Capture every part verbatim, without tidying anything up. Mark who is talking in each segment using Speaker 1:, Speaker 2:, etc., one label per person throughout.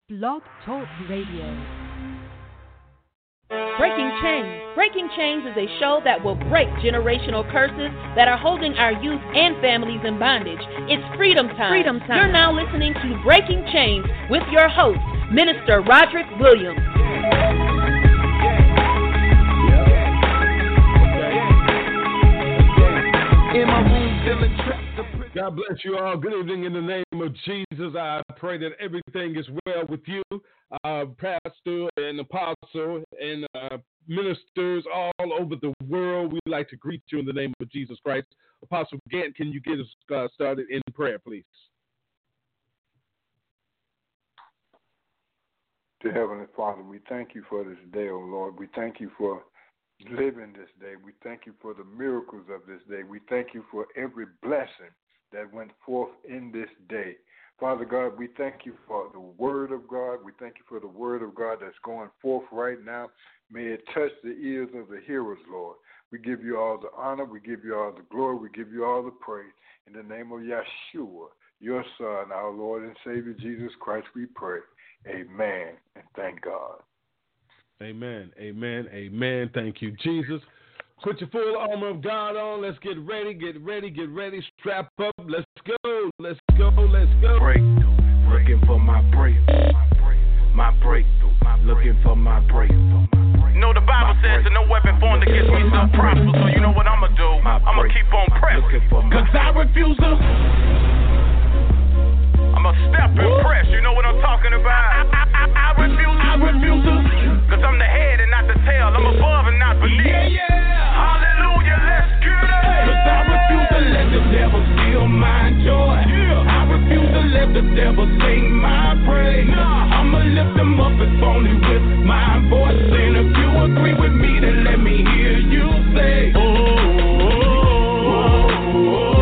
Speaker 1: Blog Talk Radio.
Speaker 2: Breaking Chains. Breaking Chains is a show that will break generational curses that are holding our youth and families in bondage. It's freedom time. Freedom time. You're now listening to Breaking Chains with your host, Minister Roderick Williams.
Speaker 3: In my room, feeling trapped.
Speaker 4: God bless you all. Good evening in the name of Jesus. I pray that everything is well with you, uh, pastor and apostle and uh, ministers all over the world. We'd like to greet you in the name of Jesus Christ. Apostle Gant, can you get us uh, started in prayer, please?
Speaker 5: Dear Heavenly Father, we thank you for this day, O Lord. We thank you for living this day. We thank you for the miracles of this day. We thank you for every blessing that went forth in this day. Father God, we thank you for the word of God. We thank you for the word of God that's going forth right now. May it touch the ears of the hearers, Lord. We give you all the honor. We give you all the glory. We give you all the praise. In the name of Yeshua, your Son, our Lord and Savior, Jesus Christ, we pray. Amen. And thank God.
Speaker 4: Amen. Amen. Amen. Thank you, Jesus. Put your full armor of God on. Let's get ready, get ready, get ready. Strap up. Let's go. Let's go. Let's go.
Speaker 3: Breakthrough. Looking for my breakthrough. My breakthrough. Looking for my breakthrough.
Speaker 6: You know the Bible says that no weapon formed against me shall prosper. So you know what I'ma do? I'ma keep on pressing. Cause I refuse to. I'ma step and press. You know what I'm talking about? I, I, I, I refuse. I refuse to. Cause I'm the head and not the tail. I'm above and not beneath. Yeah, yeah. Hallelujah, let's get it.
Speaker 3: Cause I refuse to let the devil steal my joy. Yeah. I refuse to let the devil sing my praise. Nah. I'ma lift them up if only with my voice. And if you agree with me, then let me hear you say, oh, oh, oh, oh, oh.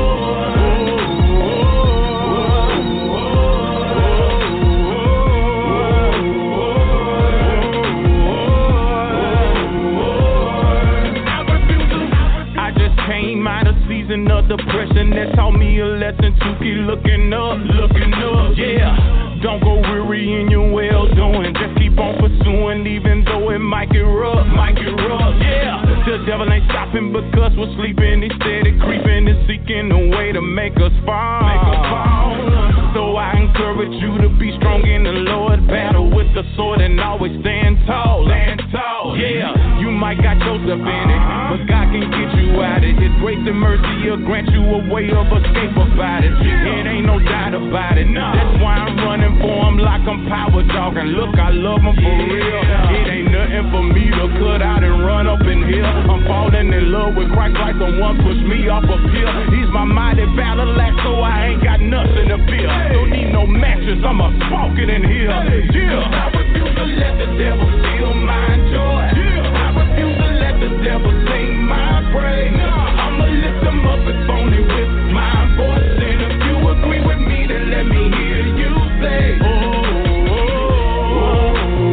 Speaker 3: Of depression that taught me a lesson to keep looking up, looking up, yeah. Don't go weary in your well doing, just keep on pursuing, even though it might get rough, might get rough, yeah. The devil ain't stopping because we're sleeping, he's steady creeping and seeking a way to make us fall, make us fall. So I encourage you to be strong in the Lord, battle with the sword and always stand tall, stand tall, yeah. You might got Joseph in it, but God can get you out of it. His grace and mercy will grant you a way of escape about it. It ain't no doubt about it. That's why I'm running for him like I'm power dog. And look, I love him for real. It ain't nothing for me to cut out and run up in here. I'm falling in love with Christ like someone pushed me off a pill. He's my mighty battle axe, so I ain't got nothing to fear. Don't need no matches, I'm a smoke it in here. Yeah. I refuse to let the devil steal my joy. I refuse to let the devil sing my praise. I'ma lift them up if only with my voice. And if you agree with me, then let me hear you say, oh, oh, oh,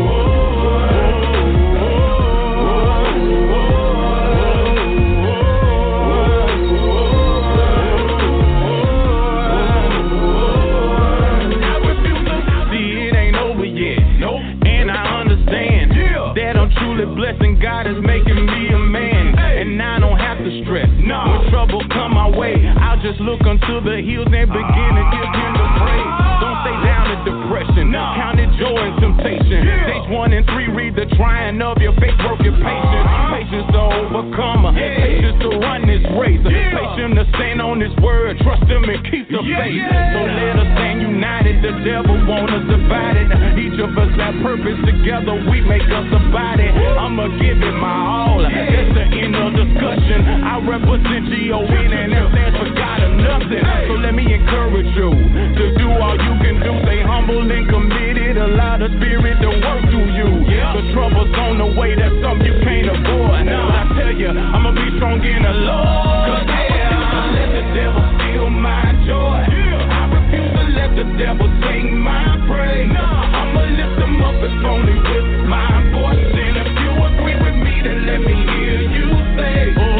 Speaker 3: I refuse to see it ain't over yet. Nope. And I understand that I'm truly blessed and God is making me a man. And I don't have to stress. No. When trouble come my way, I'll just look unto the hills and begin to give him the praise. Don't stay down in depression. No. Count it joy and temptation. Yeah. Stage one and three, read the trying of your faith, work your patience. Uh-huh. Patience to overcome. Yeah. Patience to run this race. Yeah. Patience to stand on his word. Trust him and keep the yeah, faith. Yeah. So let us stand united. The devil want us divided. Each of us have purpose. Together we make us a body. I'ma give it my all. Yeah. That's the end of discussion. I represent G O N and that stands for God or nothing. So let me encourage you to do all you can do. Stay humble and committed. Allow the spirit to work through you. The trouble's on the way. That's something you can't avoid. But I tell you, I'ma be strong in the Lord. Cause yeah, I let the devil steal my joy. I refuse to let the devil sing my praise. I'ma lift them up if only with my voice. And if you agree with me, then let me hear you say, oh.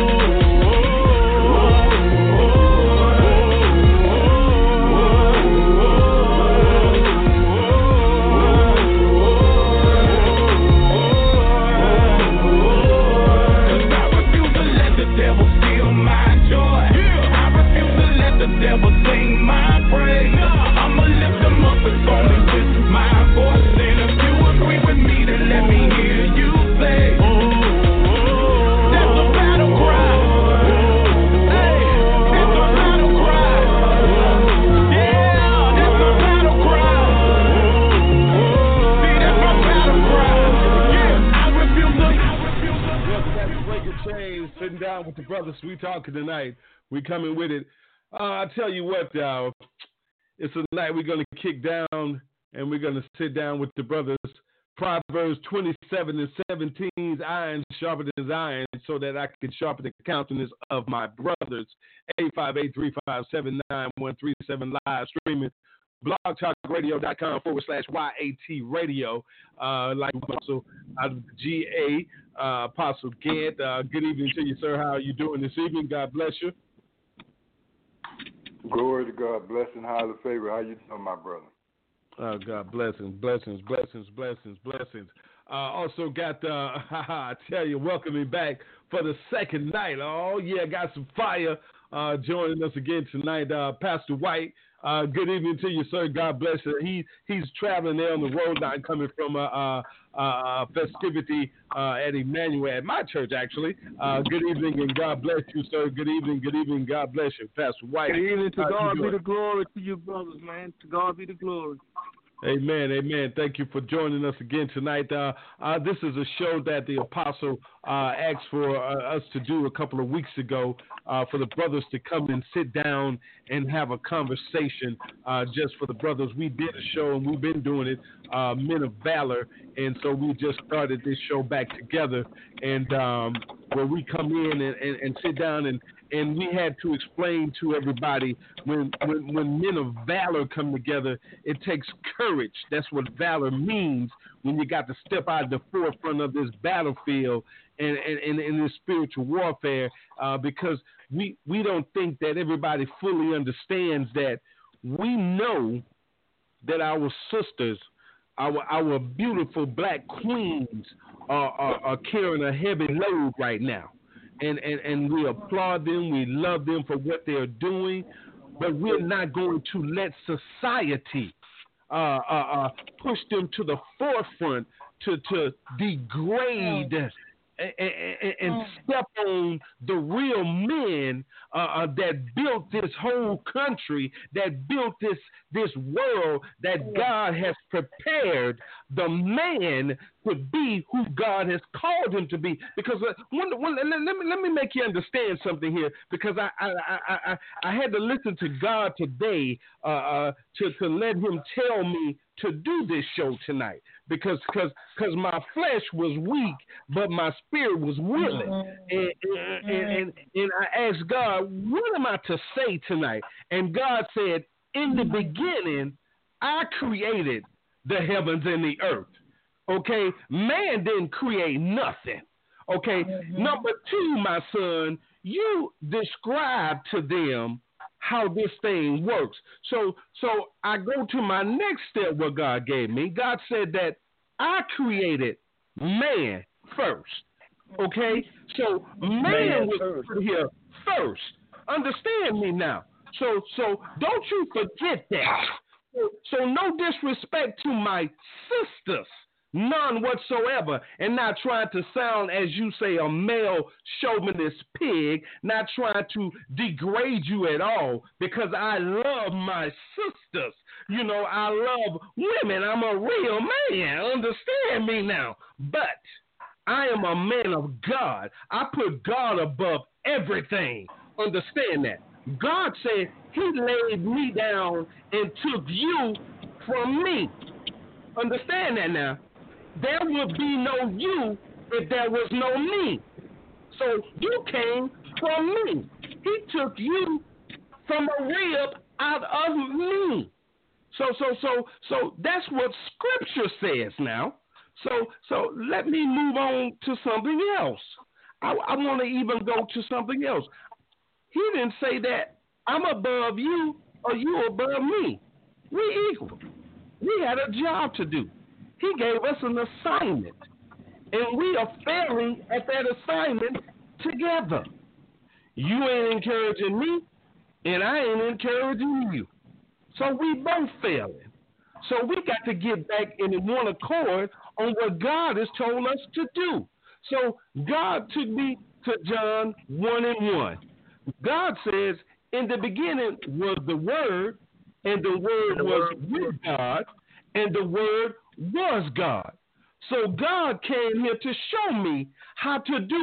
Speaker 4: sitting down with the brothers. We talking tonight. We coming with it. Uh, I tell you what, uh, it's a night we're going to kick down and we're going to sit down with the brothers. Proverbs twenty-seven and seventeen, iron sharpened as iron, so that I can sharpen the countenance of my brothers. eight five eight, three five seven, nine one three seven, live streaming. blogtalkradio.com forward slash YAT radio. Uh, like Apostle uh, G A, uh, Apostle Gant. Uh, good evening to you, sir. How are you doing this evening? God bless you.
Speaker 5: Glory to God. Blessing, highly favor. How you doing, my brother?
Speaker 4: Oh, God, blessings, blessings, blessings, blessings, blessings. Uh, also got, uh, I tell you, welcoming back for the second night. Oh, yeah, got some fire uh, joining us again tonight. Uh, Pastor White, uh, good evening to you, sir. God bless you. He, he's traveling there on the road now, coming from a, a, a festivity uh, at Emmanuel, at my church, actually. Uh, good evening, and God bless you, sir. Good evening, good evening, God bless you, Pastor White.
Speaker 7: Good evening. To
Speaker 4: How
Speaker 7: God be the glory to you, brothers, man. To God be the glory.
Speaker 4: Amen, amen. Thank you for joining us again tonight. Uh, uh, this is a show that the Apostle uh, asked for uh, us to do a couple of weeks ago uh, for the brothers to come and sit down and have a conversation uh, just for the brothers. We did a show, and we've been doing it, uh, Men of Valor, and so we just started this show back together, and um, where we come in and, and, and sit down and And we had to explain to everybody when, when when men of valor come together, it takes courage. That's what valor means, when you got to step out of the forefront of this battlefield and in and, and this spiritual warfare, uh, because we, we don't think that everybody fully understands that we know that our sisters, our our beautiful black queens are, are, are carrying a heavy load right now. And, and, and we applaud them, we love them for what they're doing, but we're not going to let society uh, uh, uh, push them to the forefront to, to degrade and, and, and step on the real men uh, uh, that built this whole country, that built this this world, that God has prepared the man to be who God has called him to be. Because uh, one, one, let, let me let me make you understand something here. Because I I, I, I, I had to listen to God today uh, uh, to to let Him tell me to do this show tonight. Because cause, cause my flesh was weak, but my spirit was willing. Mm-hmm. And, and, and, and, and I asked God, what am I to say tonight? And God said, in the beginning, I created the heavens and the earth. Okay? Man didn't create nothing. Okay? Mm-hmm. Number two, my son, you describe to them how this thing works. So so I go to my next step what God gave me. God said that I created man first. Okay? So man, man was first. Here first. Understand me now. So so don't you forget that. So, so no disrespect to my sisters. None whatsoever, and not trying to sound, as you say, a male chauvinist pig, not trying to degrade you at all, because I love my sisters. You know, I love women. I'm a real man. Understand me now. But I am a man of God. I put God above everything. Understand that. God said He laid me down and took you from me. Understand that now. There would be no you if there was no me. So you came from me. He took you from a rib out of me. So so so so that's what Scripture says now. So so let me move on to something else. I, I want to even go to something else. He didn't say that I'm above you or you above me. We equal. We had a job to do. He gave us an assignment, and we are failing at that assignment together. You ain't encouraging me, and I ain't encouraging you. So we both failing. So we got to get back in one accord on what God has told us to do. So God took me to John one and one. God says, in the beginning was the Word, and the Word was with God, and the Word was God. So God came here to show me how to do it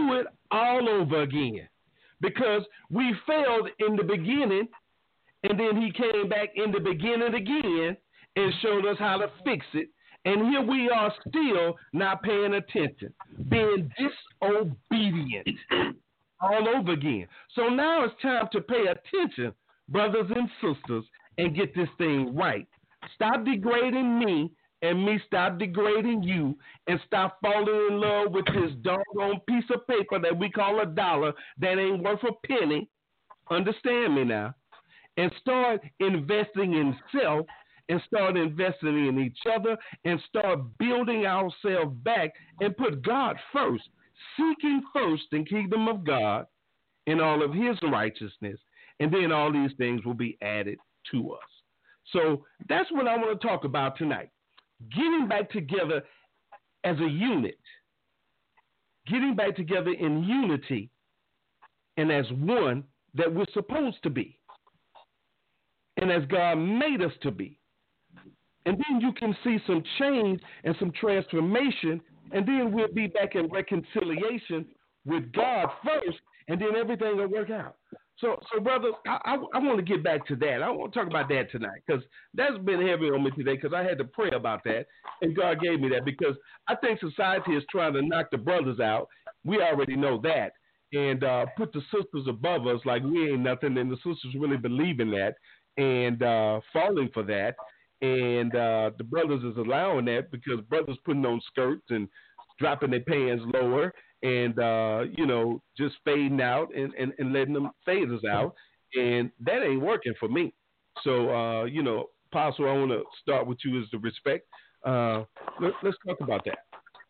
Speaker 4: all over again because we failed in the beginning, and then he came back in the beginning again and showed us how to fix it. And here we are still not paying attention, being disobedient all over again. So now it's time to pay attention, brothers and sisters, and get this thing right. Stop degrading me and me stop degrading you, and stop falling in love with this doggone piece of paper that we call a dollar that ain't worth a penny. Understand me now. And start investing in self, and start investing in each other, and start building ourselves back and put God first, seeking first the kingdom of God and all of his righteousness, and then all these things will be added to us. So that's what I want to talk about tonight. Getting back together as a unit, getting back together in unity and as one that we're supposed to be, and as God made us to be. And then you can see some change and some transformation, and then we'll be back in reconciliation with God first, and then everything will work out. So, so brothers, I, I, I want to get back to that. I want to talk about that tonight because that's been heavy on me today because I had to pray about that, and God gave me that because I think society is trying to knock the brothers out. We already know that, and uh, put the sisters above us like we ain't nothing, and the sisters really believe in that and uh, falling for that, and uh, the brothers is allowing that because brothers putting on skirts and dropping their pants lower and, uh, you know, just fading out and, and, and letting them fade us out. And that ain't working for me. So, uh, you know, Apostle, I want to start with you as the respect. Uh, let, let's talk about that.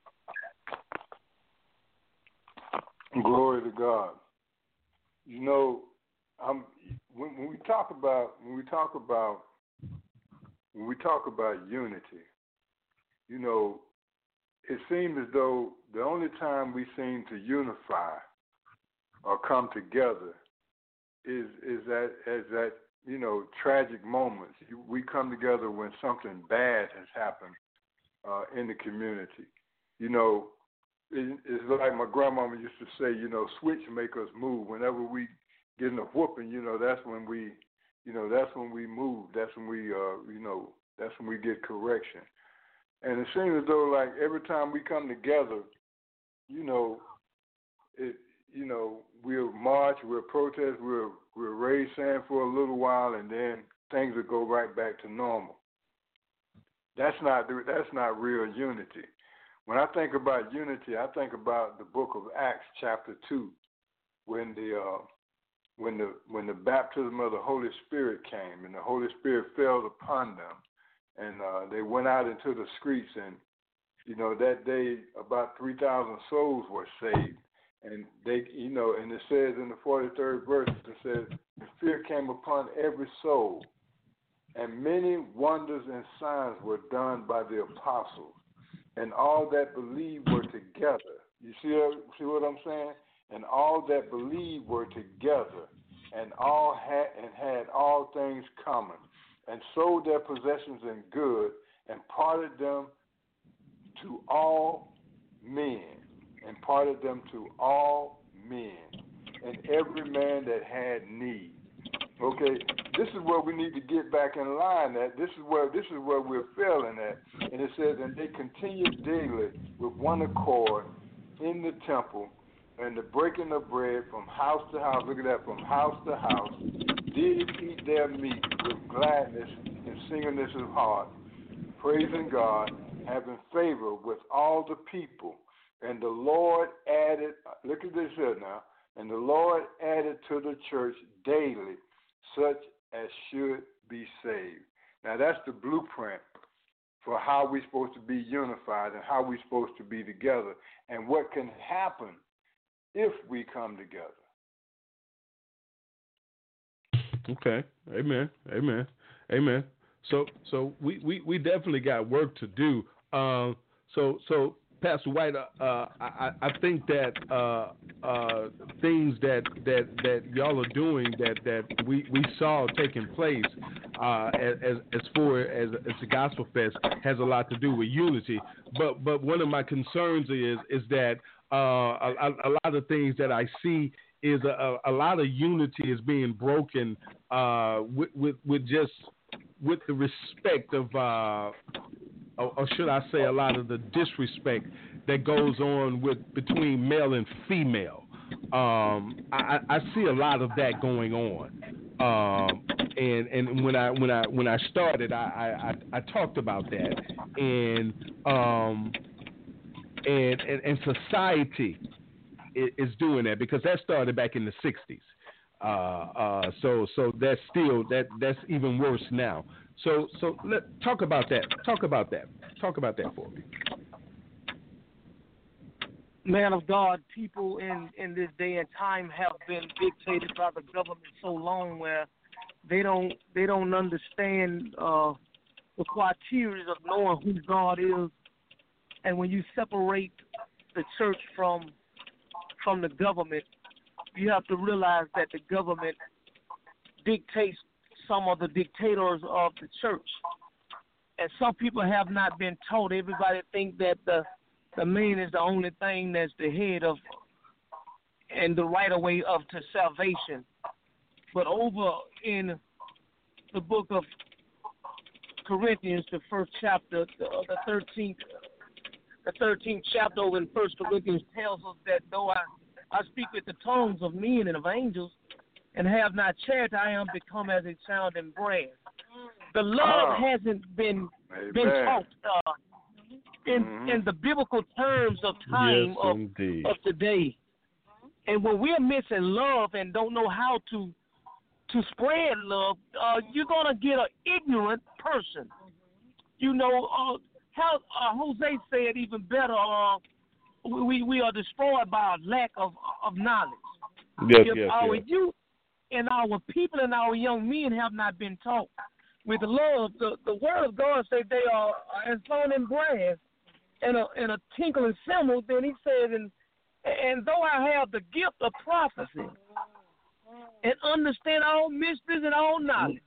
Speaker 5: Glory to God. You know, I'm, when, when we talk about when we talk about when we talk about unity, you know, it seems as though the only time we seem to unify or come together is is that as that you know tragic moments. We come together when something bad has happened uh, in the community. You know, it, it's like my grandmama used to say. You know, switch make us move. Whenever we get in a whooping, you know, that's when we, you know, that's when we move. That's when we, uh, you know, that's when we get correction. And it seems as though, like, every time we come together, you know, it, you know, we'll march, we'll protest, we'll, we'll raise sand for a little while, and then things will go right back to normal. That's not, that's not real unity. When I think about unity, I think about the book of Acts, chapter two, when the, uh, when the, when the baptism of the Holy Spirit came, and the Holy Spirit fell upon them. And uh, they went out into the streets, and, you know, that day about three thousand souls were saved. And they, you know, and it says in the forty-third verse, it says, the fear came upon every soul, and many wonders and signs were done by the apostles, and all that believed were together. You see, see what I'm saying? And all that believed were together, and all had and had all things common, and sold their possessions and goods, and parted them to all men, and parted them to all men, and every man that had need. Okay, this is where we need to get back in line at. This is where this is where we're failing at. And it says, and they continued daily with one accord in the temple, and the breaking of bread from house to house. Look at that, from house to house. Did eat their meat with gladness and singleness of heart, praising God, having favor with all the people. And the Lord added, look at this here now, and the Lord added to the church daily such as should be saved. Now that's the blueprint for how we're supposed to be unified and how we're supposed to be together and what can happen if we come together.
Speaker 4: Okay. Amen. Amen. Amen. So so we, we, we definitely got work to do. Um, so so Pastor White, uh, I, I think that uh, uh, things that, that, that y'all are doing that, that we, we saw taking place uh, as as far as, as the Gospel Fest has a lot to do with unity. But but one of my concerns is is that uh, a, a lot of things that I see is a, a lot of unity is being broken uh, with, with with just with the respect of. Uh, Or should I say a lot of the disrespect that goes on with between male and female. Um, I, I see a lot of that going on, um, and and when I when I when I started, I, I, I talked about that, and um, and, and and society is doing that because that started back in the sixties. Uh, uh, so so that's still that that's even worse now. So so let talk about that. Talk about that. Talk about that for me.
Speaker 7: Man of God, people in, in this day and time have been dictated by the government so long where they don't they don't understand uh, the criteria of knowing who God is. And when you separate the church from from the government, you have to realize that the government dictates some of the dictators of the church. And some people have not been taught. Everybody think that the the man is the only thing that's the head of and the right of way of to salvation. But over in the book of Corinthians, the first chapter, the, the thirteenth, the thirteenth chapter over in First Corinthians tells us that though I, I speak with the tongues of men and of angels, and have not charity, I am become as a sounding brass. The love oh. hasn't been Amen. been taught uh, in mm-hmm. in the biblical terms of time
Speaker 4: yes,
Speaker 7: of,
Speaker 4: indeed.
Speaker 7: of today. And when we're missing love and don't know how to to spread love, uh, you're gonna get an ignorant person. You know uh, how uh, Jose said even better. Uh, we we are destroyed by a lack of of knowledge.
Speaker 4: Yes,
Speaker 7: if
Speaker 4: yes,
Speaker 7: our
Speaker 4: yes.
Speaker 7: youth and our people and our young men have not been taught with love, the, the word of God says they are as sounding brass and a and a tinkling cymbal. Then he says, and and though I have the gift of prophecy and understand all mysteries and all knowledge,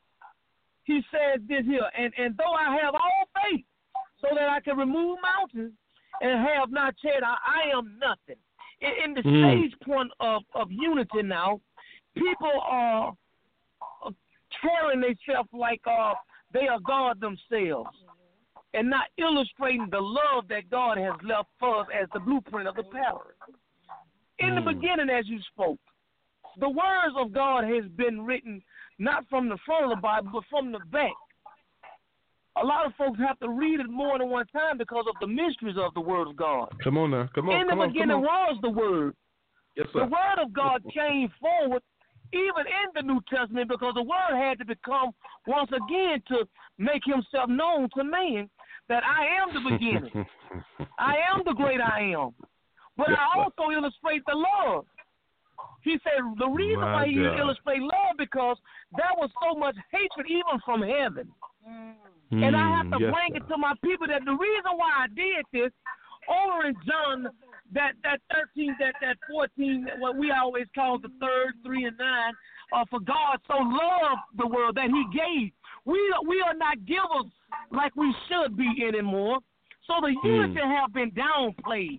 Speaker 7: he says this here, and, and though I have all faith so that I can remove mountains and have not charity, I, I am nothing. In, in the mm. stage point of, of unity now, people are carrying themselves like uh, they are God themselves and not illustrating the love that God has left for us as the blueprint of the palace. In mm. the beginning, as you spoke, the words of God has been written not from the front of the Bible, but from the back. A lot of folks have to read it more than one time because of the mysteries of the Word of God.
Speaker 4: Come on now. Come on.
Speaker 7: In the
Speaker 4: come
Speaker 7: beginning
Speaker 4: on,
Speaker 7: was the Word.
Speaker 4: Yes, sir.
Speaker 7: The Word of God came forward even in the New Testament because the Word had to become once again to make himself known to man that I am the beginning. I am the great I am. But yes, I also sir. illustrate the love. He said the reason
Speaker 4: My
Speaker 7: why he
Speaker 4: God.
Speaker 7: illustrate love because there was so much hatred even from heaven. Mm. And I have to
Speaker 4: yes,
Speaker 7: bring
Speaker 4: sir.
Speaker 7: it to my people that the reason why I did this over in John that that thirteen, that that fourteen, what we always call the third, three and nine, uh, for God so loved the world that he gave. We we are not givers like we should be anymore. So the unity mm. have been downplayed.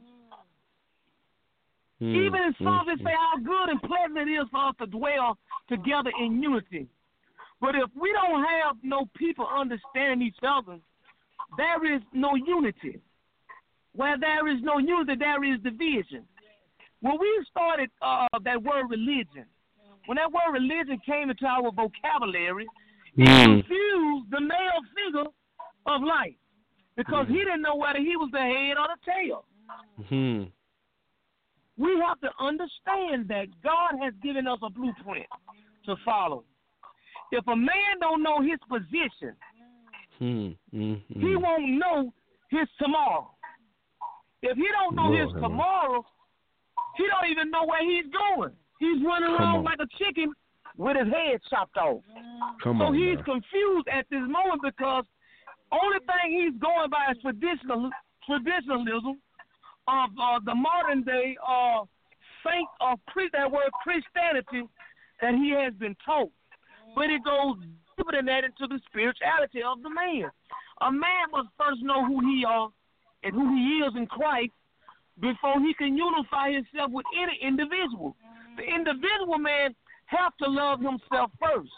Speaker 7: Mm. Even in Psalms mm. they say how good and pleasant it is for us to dwell together in unity. But if we don't have no people understanding each other, there is no unity. Where there is no unity, there is division. When we started uh, that word religion, when that word religion came into our vocabulary, it mm. confused the male figure of life because mm. he didn't know whether he was the head or the tail.
Speaker 4: Mm.
Speaker 7: We have to understand that God has given us a blueprint to follow. If a man don't know his position, mm. Mm. he won't know his tomorrow. If he don't know Lord, his tomorrow, he don't even know where he's going. He's running
Speaker 4: Come
Speaker 7: around
Speaker 4: on.
Speaker 7: like a chicken with his head chopped off.
Speaker 4: Come
Speaker 7: so
Speaker 4: on,
Speaker 7: he's
Speaker 4: man.
Speaker 7: confused at this moment because only thing he's going by is traditional traditionalism of uh, the modern day uh, saint of that word Christianity that he has been taught. But it goes deeper than that into the spirituality of the man. A man must first know who he is and who he is in Christ before he can unify himself with any individual. The individual man have to love himself first.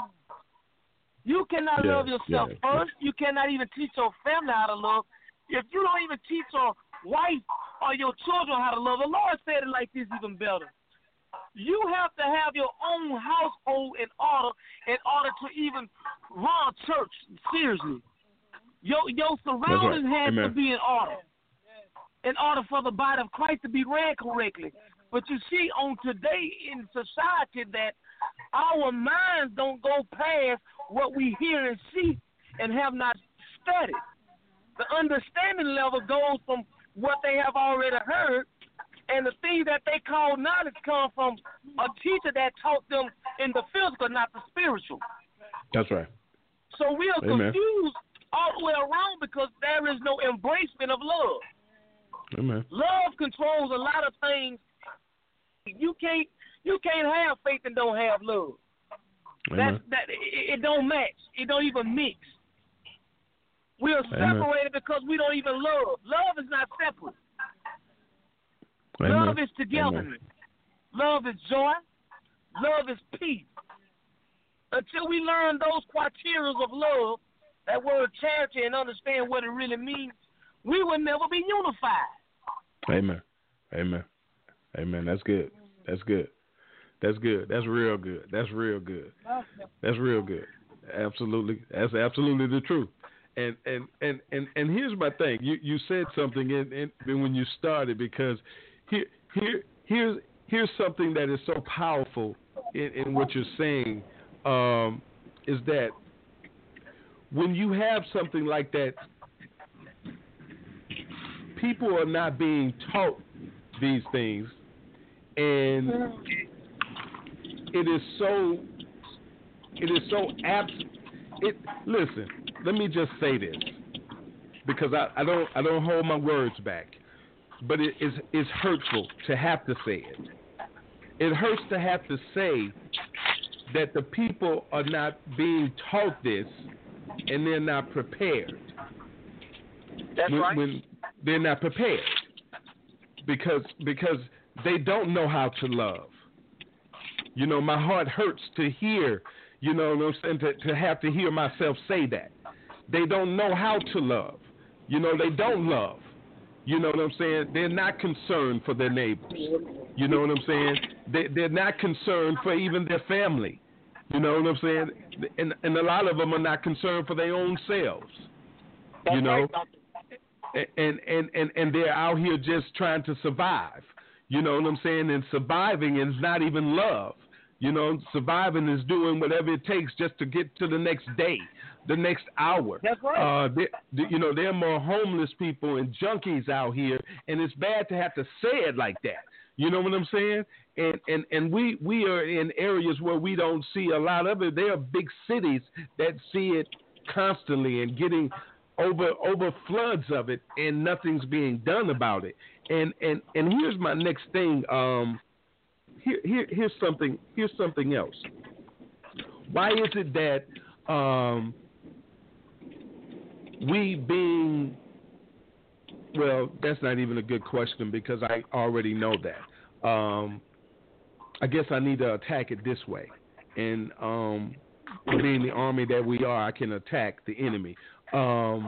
Speaker 7: You cannot
Speaker 4: yeah,
Speaker 7: love yourself
Speaker 4: yeah.
Speaker 7: first. You cannot even teach your family how to love. If you don't even teach your wife or your children how to love, the Lord said it like this even better. You have to have your own household in order in order to even run a church seriously. Your your surroundings
Speaker 4: right.
Speaker 7: have
Speaker 4: Amen.
Speaker 7: to be in order in order for the body of Christ to be ran correctly. But you see, on today in society, that our minds don't go past what we hear and see and have not studied. The understanding level goes from what they have already heard, and the things that they call knowledge come from a teacher that taught them in the physical, not the spiritual.
Speaker 4: That's right.
Speaker 7: So we are
Speaker 4: Amen.
Speaker 7: confused all the way around because there is no embracement of love.
Speaker 4: Amen.
Speaker 7: Love controls a lot of things. You can't you can't have faith and don't have love. That that it, it don't match. It don't even mix. We are separated Amen. Because we don't even love. Love is not separate.
Speaker 4: Amen.
Speaker 7: Love is togetherness. Love is joy. Love is peace. Until we learn those criteria of love, that word charity, and understand what it really means, we will never be unified.
Speaker 4: Amen. Amen. Amen. That's good. That's good. That's good. That's real good. That's real good. That's real good. Absolutely. That's absolutely the truth. And and, and, and, and here's my thing. You you said something in, in when you started, because here here here's here's something that is so powerful in, in what you're saying, um, is that when you have something like that, people are not being taught these things, and it is so it is so apt. It listen. Let me just say this, because I, I don't I don't hold my words back, but it is it's hurtful to have to say it. It hurts to have to say that the people are not being taught this, and they're not prepared.
Speaker 7: That's
Speaker 4: when,
Speaker 7: right.
Speaker 4: When they're not prepared, because because they don't know how to love. You know, my heart hurts to hear. You know what I'm saying? To, to have to hear myself say that. They don't know how to love. You know, they don't love. You know what I'm saying? They're not concerned for their neighbors. You know what I'm saying? They, they're not concerned for even their family. You know what I'm saying? And, and a lot of them are not concerned for their own selves.
Speaker 7: That's
Speaker 4: you know?
Speaker 7: Right.
Speaker 4: And, and, and, and they're out here just trying to survive. You know what I'm saying? And surviving is not even love. You know, surviving is doing whatever it takes just to get to the next day, the next hour.
Speaker 7: That's right.
Speaker 4: Uh, they, you know, there are more homeless people and junkies out here, and it's bad to have to say it like that. You know what I'm saying? And and, and we, we are in areas where we don't see a lot of it. There are big cities that see it constantly and getting over over floods of it, and nothing's being done about it. And and, and here's my next thing. Um, Here, here, here's something. Here's something else. Why is it that um, we being well? That's not even a good question, because I already know that. Um, I guess I need to attack it this way, and um, being the army that we are, I can attack the enemy. Um,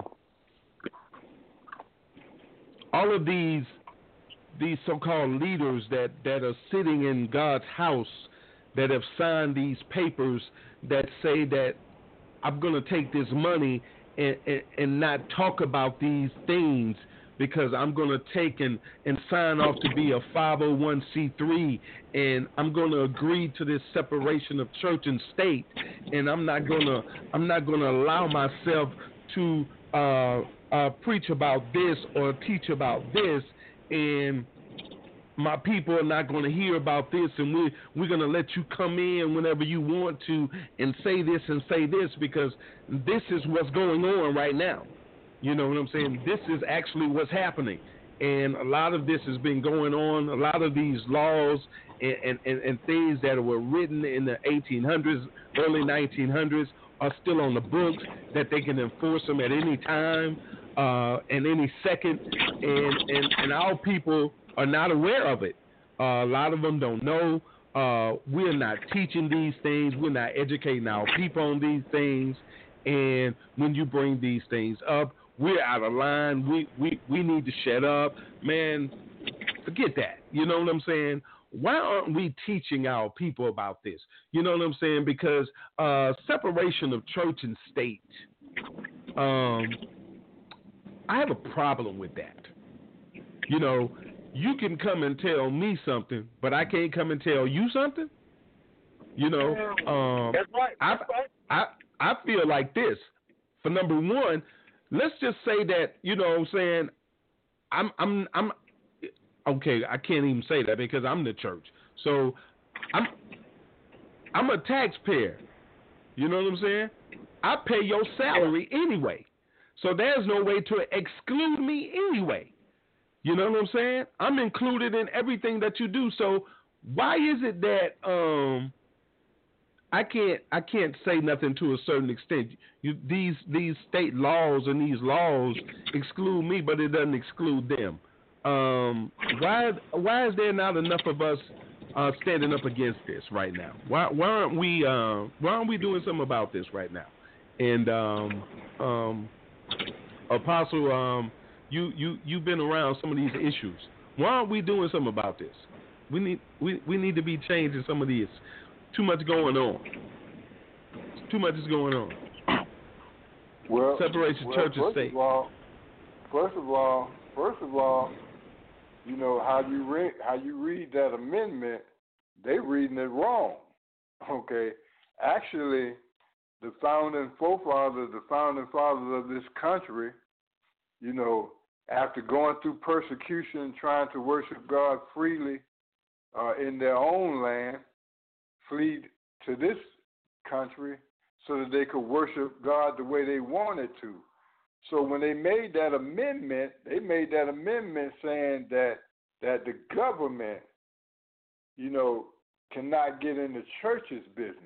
Speaker 4: all of these. These so-called leaders that, that are sitting in God's house, that have signed these papers that say that I'm going to take this money and, and, and not talk about these things, because I'm going to take and, and sign off to be a five oh one c three, and I'm going to agree to this separation of church and state, and I'm not going to I'm not going to allow myself to uh, uh, preach about this or teach about this. And my people are not going to hear about this, and we, we're going to let you come in whenever you want to and say this and say this, because this is what's going on right now. You know what I'm saying? This is actually what's happening. And a lot of this has been going on. A lot of these laws and, and, and things that were written in the eighteen hundreds, early nineteen hundreds are still on the books, that they can enforce them at any time uh, and any second. And, and, and our people are not aware of it. Uh, a lot of them don't know. Uh, we're not teaching these things. We're not educating our people on these things. And when you bring these things up, we're out of line. We, we, we need to shut up. Man, forget that. You know what I'm saying? Why aren't we teaching our people about this? You know what I'm saying? Because uh, separation of church and state, um, I have a problem with that. You know, you can come and tell me something, but I can't come and tell you something. You know, um,
Speaker 7: That's right. That's
Speaker 4: I,
Speaker 7: right.
Speaker 4: I I feel like this. For number one, let's just say that, you know what I'm saying, I'm I'm I'm okay, I can't even say that because I'm the church. So I'm I'm a taxpayer. You know what I'm saying? I pay your salary anyway. So there's no way to exclude me anyway. You know what I'm saying? I'm included in everything that you do. So why is it that um I can't I can't say nothing to a certain extent? You, these these state laws and these laws exclude me, but it doesn't exclude them. Um, why why is there not enough of us uh, standing up against this right now? Why why aren't we uh, why aren't we doing something about this right now? And um, um, Apostle, um, you you you've been around some of these issues. Why aren't we doing something about this? We need we, we need to be changing some of these. Too much going on. Too much is going on.
Speaker 5: Well,
Speaker 4: separation
Speaker 5: well,
Speaker 4: church and
Speaker 5: first
Speaker 4: state.
Speaker 5: Of all, first of all, first of all, you know how you read how you read that amendment. They reading it wrong. Okay, actually, the founding forefathers, the founding fathers of this country, you know, after going through persecution, trying to worship God freely uh, in their own land, flee to this country so that they could worship God the way they wanted to. So when they made that amendment, they made that amendment saying that that the government, you know, cannot get in the church's business.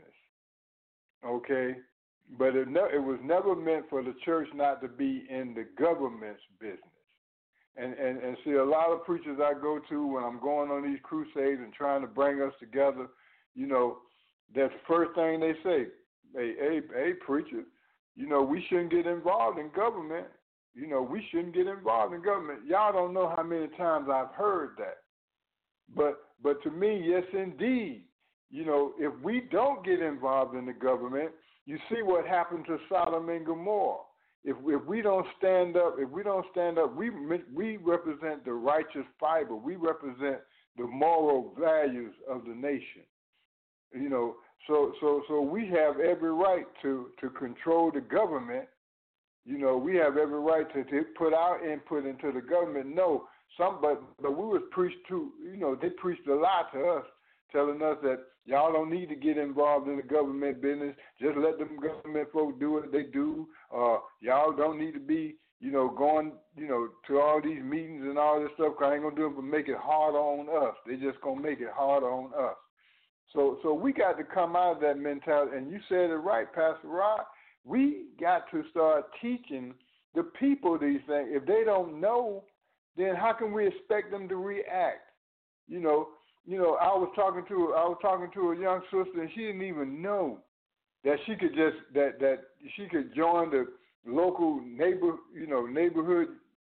Speaker 5: Okay? But it, ne- it was never meant for the church not to be in the government's business. And, and, and see, a lot of preachers I go to when I'm going on these crusades and trying to bring us together, you know, that's the first thing they say. Hey, hey, hey, preacher, you know, we shouldn't get involved in government. You know, we shouldn't get involved in government. Y'all don't know how many times I've heard that. But but to me, yes, indeed. You know, if we don't get involved in the government, you see what happened to Sodom and Gomorrah. If if we don't stand up, if we don't stand up, we we represent the righteous fiber. We represent the moral values of the nation. You know, so so so we have every right to, to control the government. You know, we have every right to, to put our input into the government. No, some but but we was preached to. You know, they preached a lot to us, telling us that y'all don't need to get involved in the government business. Just let them government folk do what they do. Uh, y'all don't need to be, you know, going, you know, to all these meetings and all this stuff. Cause I ain't gonna do it but make it harder on us. They just gonna make it harder on us. So, so we got to come out of that mentality. And you said it right, Pastor Rod. We got to start teaching the people these things. If they don't know, then how can we expect them to react? You know, you know. I was talking to I was talking to a young sister, and she didn't even know that she could just that that she could join the local neighbor, you know, neighborhood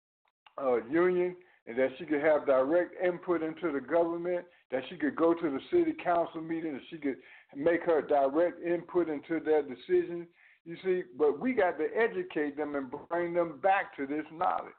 Speaker 5: uh, union, and that she could have direct input into the government, that she could go to the city council meeting, and she could make her direct input into their decisions. You see, but we got to educate them and bring them back to this knowledge.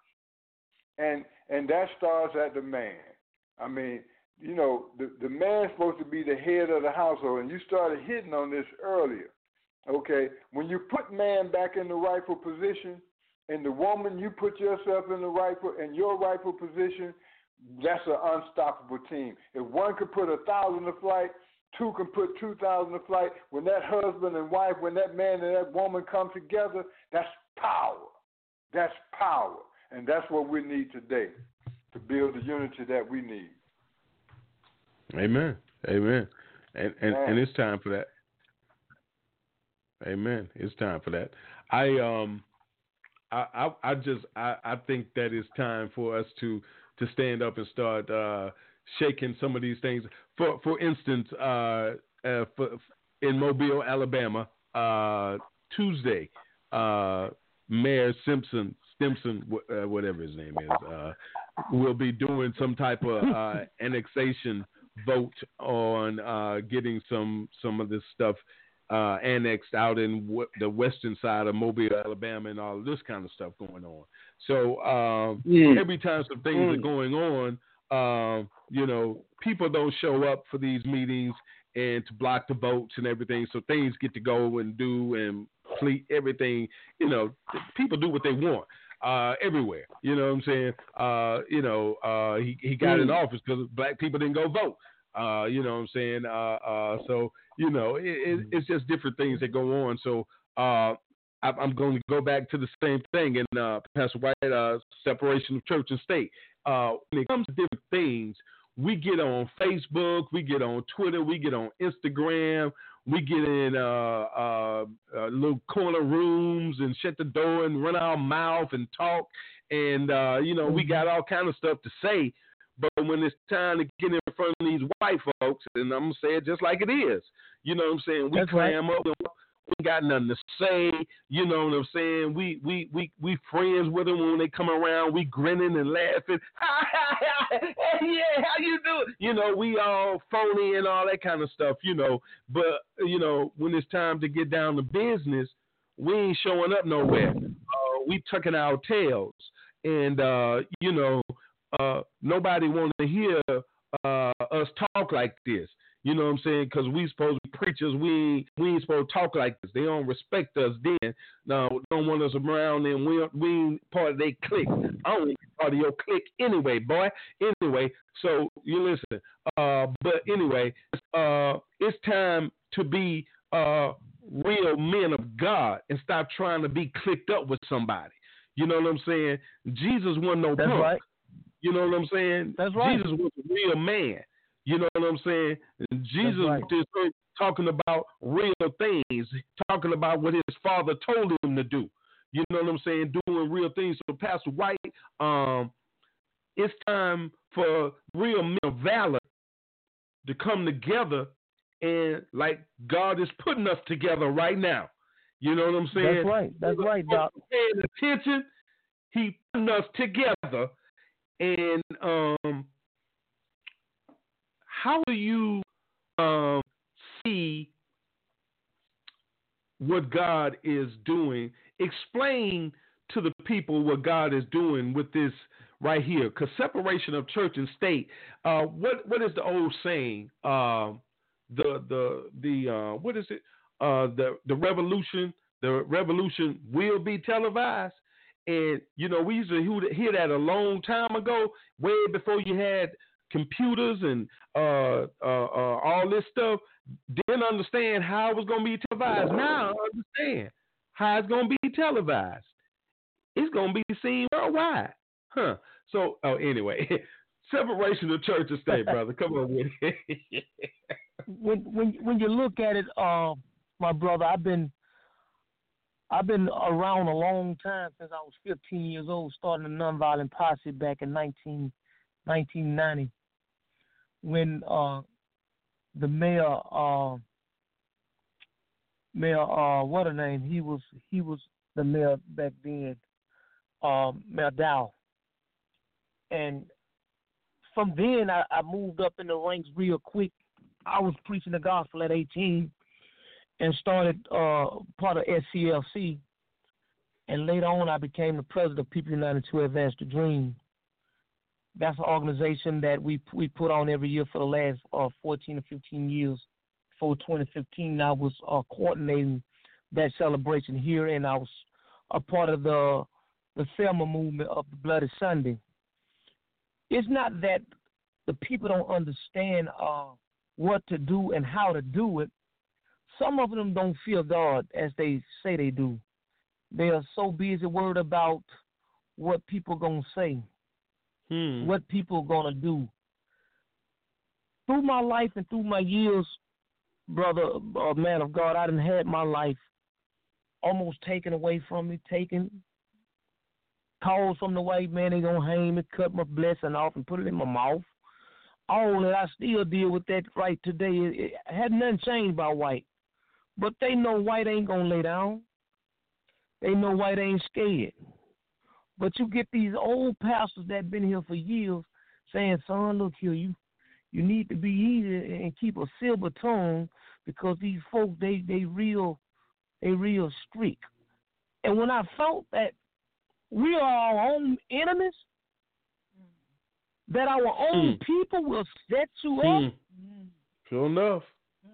Speaker 5: And and that starts at the man. I mean, you know, the, the man's supposed to be the head of the household, and you started hitting on this earlier. Okay, when you put man back in the rightful position, and the woman, you put yourself in the rightful in your rightful position, that's an unstoppable team. If one could put a thousand to flight, two can put two thousand to flight. When that husband and wife, when that man and that woman come together, that's power. That's power. And that's what we need today. to build the unity that we need.
Speaker 4: Amen. Amen. And and, and it's time for that. Amen. It's time for that. I um I I, I just I, I think that it's time for us to to stand up and start uh, shaking some of these things. For for instance, uh, uh, for, in Mobile, Alabama, uh, Tuesday, uh, Mayor Simpson, Stimson, uh, whatever his name is, uh, will be doing some type of uh, annexation vote on uh, getting some some of this stuff uh, annexed out in w- the western side of Mobile, Alabama, and all of this kind of stuff going on. So uh, mm. every time some things mm. are going on, uh, you know, people don't show up for these meetings and to block the votes and everything. So things get to go and do and complete everything. You know, people do what they want. Uh, everywhere, you know what I'm saying? Uh, you know, uh, he, he got mm. in office because black people didn't go vote. Uh, you know what I'm saying? Uh, uh, so, you know, it, it, it's just different things that go on. So uh, I, I'm going to go back to the same thing in uh, Pastor White, uh, separation of church and state. Uh, when it comes to different things, we get on Facebook, we get on Twitter, we get on Instagram, we get in uh, uh, uh, little corner rooms and shut the door and run our mouth and talk. And, uh, you know, we got all kind of stuff to say. But when it's time to get in front of these white folks, and I'm going to say it just like it is, you know what I'm saying? We That's clam right. up. We got nothing to say. You know what I'm saying? We we we we friends with them when they come around. We grinning and laughing. Yeah, how you doing? You know, we all phony and all that kind of stuff, you know. But, you know, when it's time to get down to business, we ain't showing up nowhere. Uh, we tucking our tails. And, uh, you know, uh, nobody want to hear uh, us talk like this. You know what I'm saying? Because we supposed to be preachers. We ain't, we ain't supposed to talk like this. They don't respect us then. No, they don't want us around them. We, we ain't part of their clique. I don't want to be part of your clique anyway, boy. Anyway, so you listen. Uh, but anyway, uh, it's time to be uh, real men of God and stop trying to be clicked up with somebody. You know what I'm saying? Jesus wasn't no
Speaker 7: That's
Speaker 4: punk.
Speaker 7: Right.
Speaker 4: You know what I'm saying?
Speaker 7: That's right.
Speaker 4: Jesus was a real man. You know what I'm saying? And Jesus right. is talking about real things, talking about what his father told him to do. You know what I'm saying? Doing real things. So, Pastor White, um, it's time for real men of valor to come together, and like God is putting us together right now. You know what I'm saying?
Speaker 7: That's right. That's We're right, Doc.
Speaker 4: Paying attention, he putting us together, and um. How do you um, see what God is doing? Explain to the people what God is doing with this right here. Because separation of church and state. Uh, what what is the old saying? Uh, the the the uh, what is it? Uh, the the revolution. The revolution will be televised. And you know we used to hear that a long time ago, way before you had computers and uh, uh, uh, all this stuff. Didn't understand how it was going to be televised. Now I understand how it's going to be televised. It's going to be seen worldwide. Huh. So, oh, anyway, separation of church and state, brother. Come on with it.
Speaker 7: when, when, when you look at it, uh, my brother, I've been I've been around a long time since I was fifteen years old, starting a nonviolent posse back in nineteen ninety. When uh, the mayor, uh, mayor, uh, what her name? He was he was the mayor back then, uh, Mayor Dow. And from then, I, I moved up in the ranks real quick. I was preaching the gospel at eighteen, and started uh, part of S C L C. And later on, I became the president of People United to Advance the Dream. That's an organization that we we put on every year for the last uh, fourteen or fifteen years. Before twenty fifteen, I was uh, coordinating that celebration here, and I was a part of the the Selma movement of the Bloody Sunday. It's not that the people don't understand uh, what to do and how to do it. Some of them don't fear God as they say they do. They are so busy worried about what people gonna say. hmm. what people are going to do. Through my life and through my years, brother, uh, man of God, I done had my life almost taken away from me, taken, calls from the white man, they going to hang me, cut my blessing off and put it in my mouth. All that I still deal with that right today. It, it had nothing changed by white. But they know white ain't going to lay down. They know white ain't scared. But you get these old pastors that been here for years saying, son, look here, you you need to be easy and keep a silver tongue because these folks, they, they real they real streak. And when I felt that we are our own enemies, that our own mm. people will set you mm. up.
Speaker 4: Sure enough.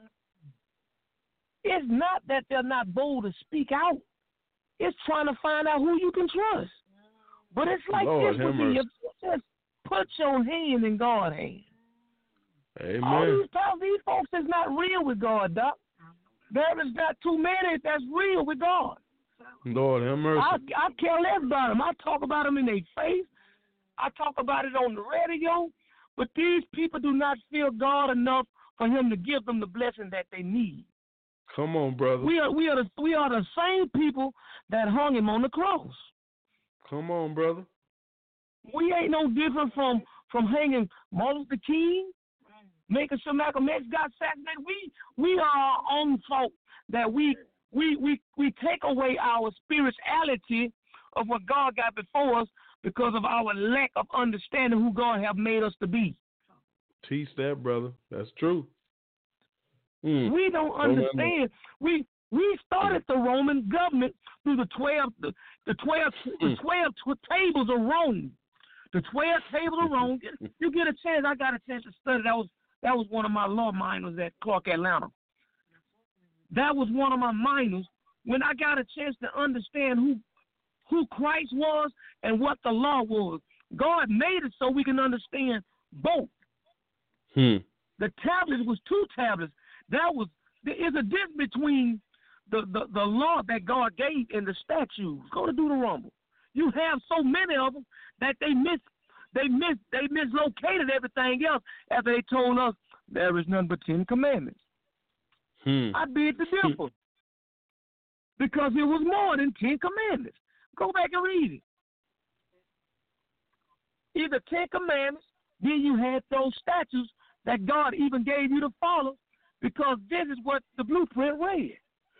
Speaker 7: It's not that they're not bold to speak out. It's trying to find out who you can trust. But it's like
Speaker 4: Lord,
Speaker 7: this with me. If you just put your hand in God's hand.
Speaker 4: Amen.
Speaker 7: All these, these folks is not real with God, Doc. There is not too many that's real with God.
Speaker 4: Lord, have mercy.
Speaker 7: I, I care less about them. I talk about them in their face. I talk about it on the radio. But these people do not fear God enough for him to give them the blessing that they need.
Speaker 4: Come on, brother.
Speaker 7: We are we are the we are the same people that hung him on the cross.
Speaker 4: Come on, brother.
Speaker 7: We ain't no different from, from hanging Martin Luther King, making sure Malcolm X got assassinated. We we are our own fault that we we we we take away our spirituality of what God got before us because of our lack of understanding who God have made us to be.
Speaker 4: Teach that, brother. That's true. Mm.
Speaker 7: We don't understand. We we started the Roman government through the twelve the, the twelve the twelve tables of Rome. The twelve tables of Rome. You get a chance. I got a chance to study. That was that was one of my law minors at Clark Atlanta. That was one of my minors when I got a chance to understand who who Christ was and what the law was. God made it so we can understand both.
Speaker 4: Hmm.
Speaker 7: The tablets was two tablets. That was there is a difference between the, the, the law that God gave and the statutes. Go to Deuteronomy. You have so many of them that they miss they miss they mislocated everything else after they told us there is none but Ten Commandments.
Speaker 4: Hmm.
Speaker 7: I beg to differ because it was more than Ten Commandments. Go back and read it. Either Ten Commandments, then you had those statutes that God even gave you to follow. Because this is what the blueprint read.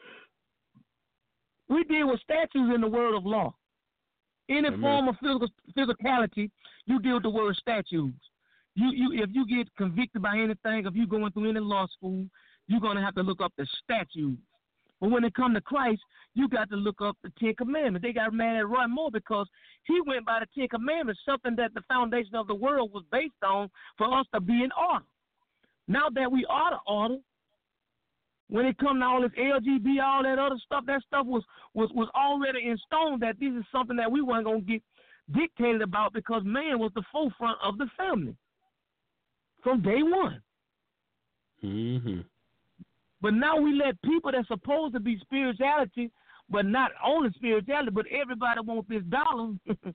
Speaker 7: We deal with statutes in the word of law. Any Amen. Form of physical physicality, you deal with the word statutes. You, you, if you get convicted by anything, if you're going through any law school, you're going to have to look up the statutes. But when it comes to Christ, you got to look up the Ten Commandments. They got mad at Roy Moore because he went by the Ten Commandments, something that the foundation of the world was based on for us to be in order. Now that we are the order, when it comes to all this L G B T, all that other stuff, that stuff was, was, was already in stone that this is something that we weren't going to get dictated about because man was the forefront of the family from day one.
Speaker 4: Mm-hmm.
Speaker 7: But now we let people that's supposed to be spirituality, but not only spirituality, but everybody wants this dollar.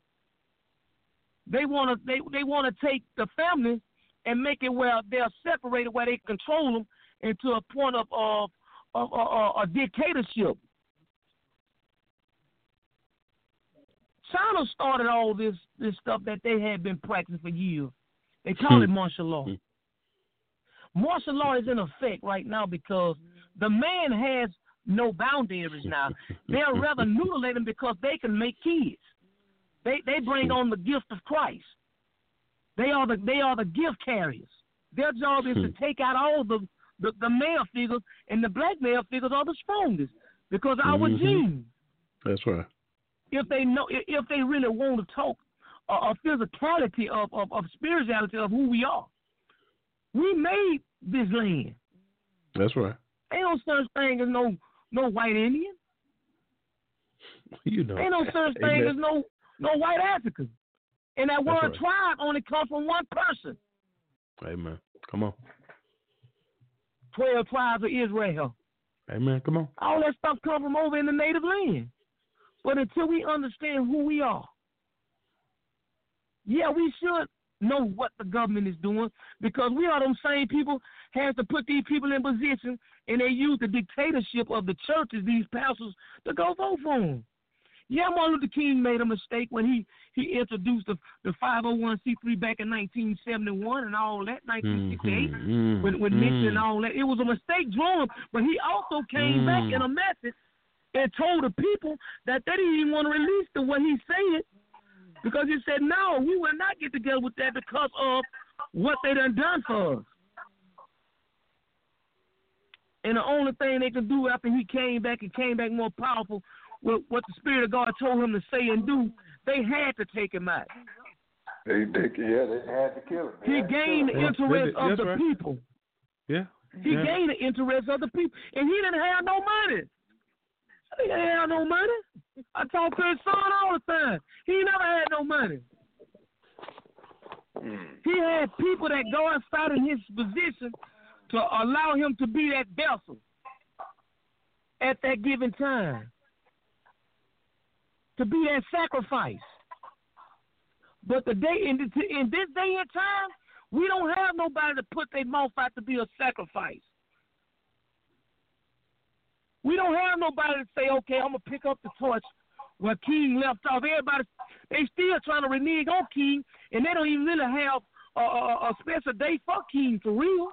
Speaker 7: they want to they, they want to take the family and make it where they're separated, where they control them into a point of of, of, of, of a dictatorship. China started all this this stuff that they had been practicing for years. They call it martial law. Martial law is in effect right now because the man has no boundaries now. They'll rather mutilate him because they can make kids. They they bring on the gift of Christ. They are the they are the gift carriers. Their job is to take out all the, the, the male figures, and the black male figures are the strongest because our mm-hmm. genes.
Speaker 4: That's right.
Speaker 7: If they know, if they really want to talk a uh, physicality of, of of spirituality of who we are, we made this land.
Speaker 4: That's right.
Speaker 7: Ain't no such thing as no no white Indian.
Speaker 4: You know.
Speaker 7: Ain't no such thing
Speaker 4: Amen.
Speaker 7: as no no white African. And that word
Speaker 4: right.
Speaker 7: tribe only comes from one person.
Speaker 4: Amen. Come on.
Speaker 7: Twelve tribes of Israel.
Speaker 4: Amen. Come on.
Speaker 7: All that stuff comes from over in the native land. But until we understand who we are, yeah, we should know what the government is doing, because we are them same people has to put these people in position, and they use the dictatorship of the churches, these pastors, to go vote for them. Yeah, Martin Luther King made a mistake when he, he introduced the, the five oh one c three back in nineteen seventy-one and all that, nineteen sixty-eight, mm-hmm. when, when Nixon mm-hmm. and all that. It was a mistake drawing, but he also came mm-hmm. back in a message and told the people that they didn't even want to release the what he said, because he said, no, we will not get together with that because of what they done done for us. And the only thing they could do after he came back and came back more powerful with what the Spirit of God told him to say and do, they had to take him out.
Speaker 5: They, they yeah, they had to kill him.
Speaker 7: They he gained the interest of the right. people.
Speaker 4: Yeah.
Speaker 7: He
Speaker 4: yeah.
Speaker 7: gained the interest of the people. And he didn't have no money. He didn't have no money. I talk to his son all the time. He never had no money. Mm. He had people that God started in his position to allow him to be that vessel at that given time, to be that sacrifice. But the day in, the, in this day and time, we don't have nobody to put their mouth out to be a sacrifice. We don't have nobody to say, okay, I'm going to pick up the torch where King left off. Everybody, they still trying to renege on King, and they don't even really have a, a, a special day for King for real.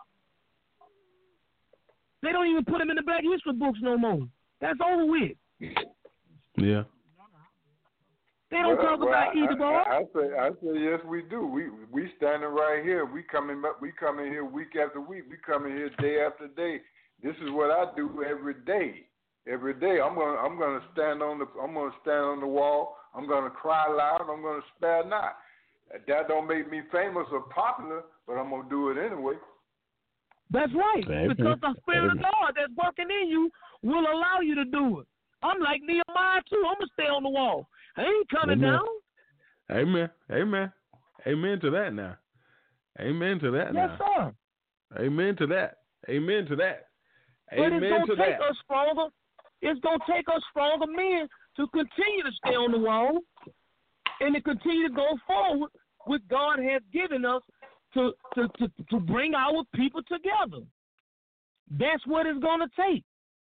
Speaker 7: They don't even put him in the Black History books no more. That's over with.
Speaker 4: Yeah.
Speaker 7: They don't
Speaker 5: well,
Speaker 7: talk
Speaker 5: well,
Speaker 7: about either ball.
Speaker 5: I, I say, I say, yes, we do. We we standing right here. We coming up. We coming here week after week. We coming here day after day. This is what I do every day. Every day, I'm gonna I'm gonna stand on the I'm gonna stand on the wall. I'm gonna cry loud. I'm gonna spare not. That don't make me famous or popular, but I'm gonna do it anyway.
Speaker 7: That's right,
Speaker 4: Amen.
Speaker 7: Because the Spirit
Speaker 4: Amen.
Speaker 7: of God that's working in you will allow you to do it. I'm like Nehemiah too. I'm gonna stay on the wall. I ain't coming
Speaker 4: Amen.
Speaker 7: down.
Speaker 4: Amen. Amen. Amen to that now. Amen to that
Speaker 7: yes,
Speaker 4: now.
Speaker 7: Yes, sir.
Speaker 4: Amen to that. Amen to that.
Speaker 7: But
Speaker 4: Amen
Speaker 7: it's
Speaker 4: to
Speaker 7: gonna take
Speaker 4: that.
Speaker 7: us stronger. It's gonna take us stronger men to continue to stay on the wall and to continue to go forward with God has given us to to, to, to bring our people together. That's what it's gonna take.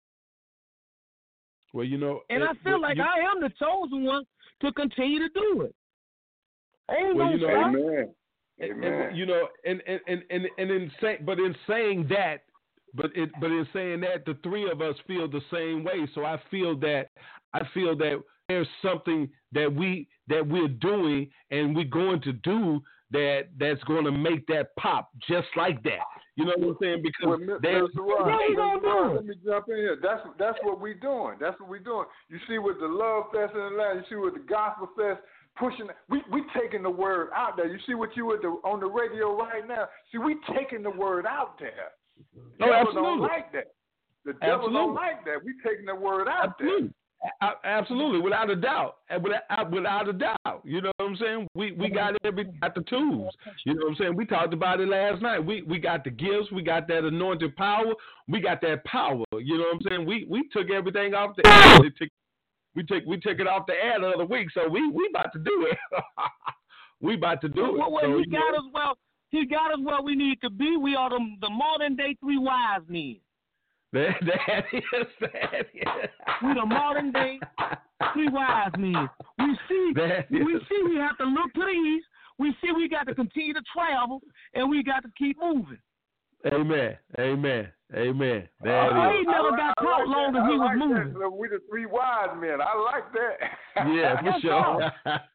Speaker 4: Well, you know,
Speaker 7: and
Speaker 4: it,
Speaker 7: I feel
Speaker 4: well,
Speaker 7: like
Speaker 4: you,
Speaker 7: I am the chosen one to continue to do it. Ain't
Speaker 4: well,
Speaker 7: no
Speaker 4: you know,
Speaker 7: stop.
Speaker 5: Amen.
Speaker 4: And,
Speaker 5: Amen.
Speaker 4: you know, and and and and, and in say, but in saying that, but it, but in saying that, the three of us feel the same way. So I feel that I feel that there's something that we that we're doing and we're going to do that that's going to make that pop just like that. You know what I'm saying? Because
Speaker 5: well,
Speaker 4: there's
Speaker 5: Mister Rod,
Speaker 7: we gonna do?
Speaker 5: Let me jump in here. That's that's what we're doing. That's what we're doing. You see, with the Love Fest in Atlanta, you see with the Gospel Fest pushing, we we taking the word out there. You see what you with the on the radio right now. See, we taking the word out there. The
Speaker 4: oh,
Speaker 5: devil
Speaker 4: absolutely.
Speaker 5: don't like that. The devil
Speaker 4: absolutely.
Speaker 5: don't like that. We taking the word out
Speaker 4: absolutely.
Speaker 5: there.
Speaker 4: Absolutely, without a doubt, without, without a doubt. You know what I'm saying? We we got every got the tools. You know what I'm saying? We talked about it last night. We we got the gifts. We got that anointed power. We got that power. You know what I'm saying? We we took everything off the air. We took we took we took it off the air the other week. So we we about to do it. we about to do it.
Speaker 7: Well, well
Speaker 4: so,
Speaker 7: he got know. us well. He got us where we need to be. We are the the modern day three wise men.
Speaker 4: That, that is, that is.
Speaker 7: We the modern day three wise men. We see, we see we have to look to the east. We see we got to continue to travel, and we got to keep moving.
Speaker 4: Amen. Amen. Amen. That
Speaker 7: uh,
Speaker 4: is.
Speaker 7: He never
Speaker 5: like,
Speaker 7: got
Speaker 5: I
Speaker 7: caught
Speaker 5: like
Speaker 7: long
Speaker 5: that.
Speaker 7: as he
Speaker 5: I
Speaker 7: was
Speaker 5: like
Speaker 7: moving.
Speaker 5: That. We the three wise men. I like that.
Speaker 4: Yeah, for sure.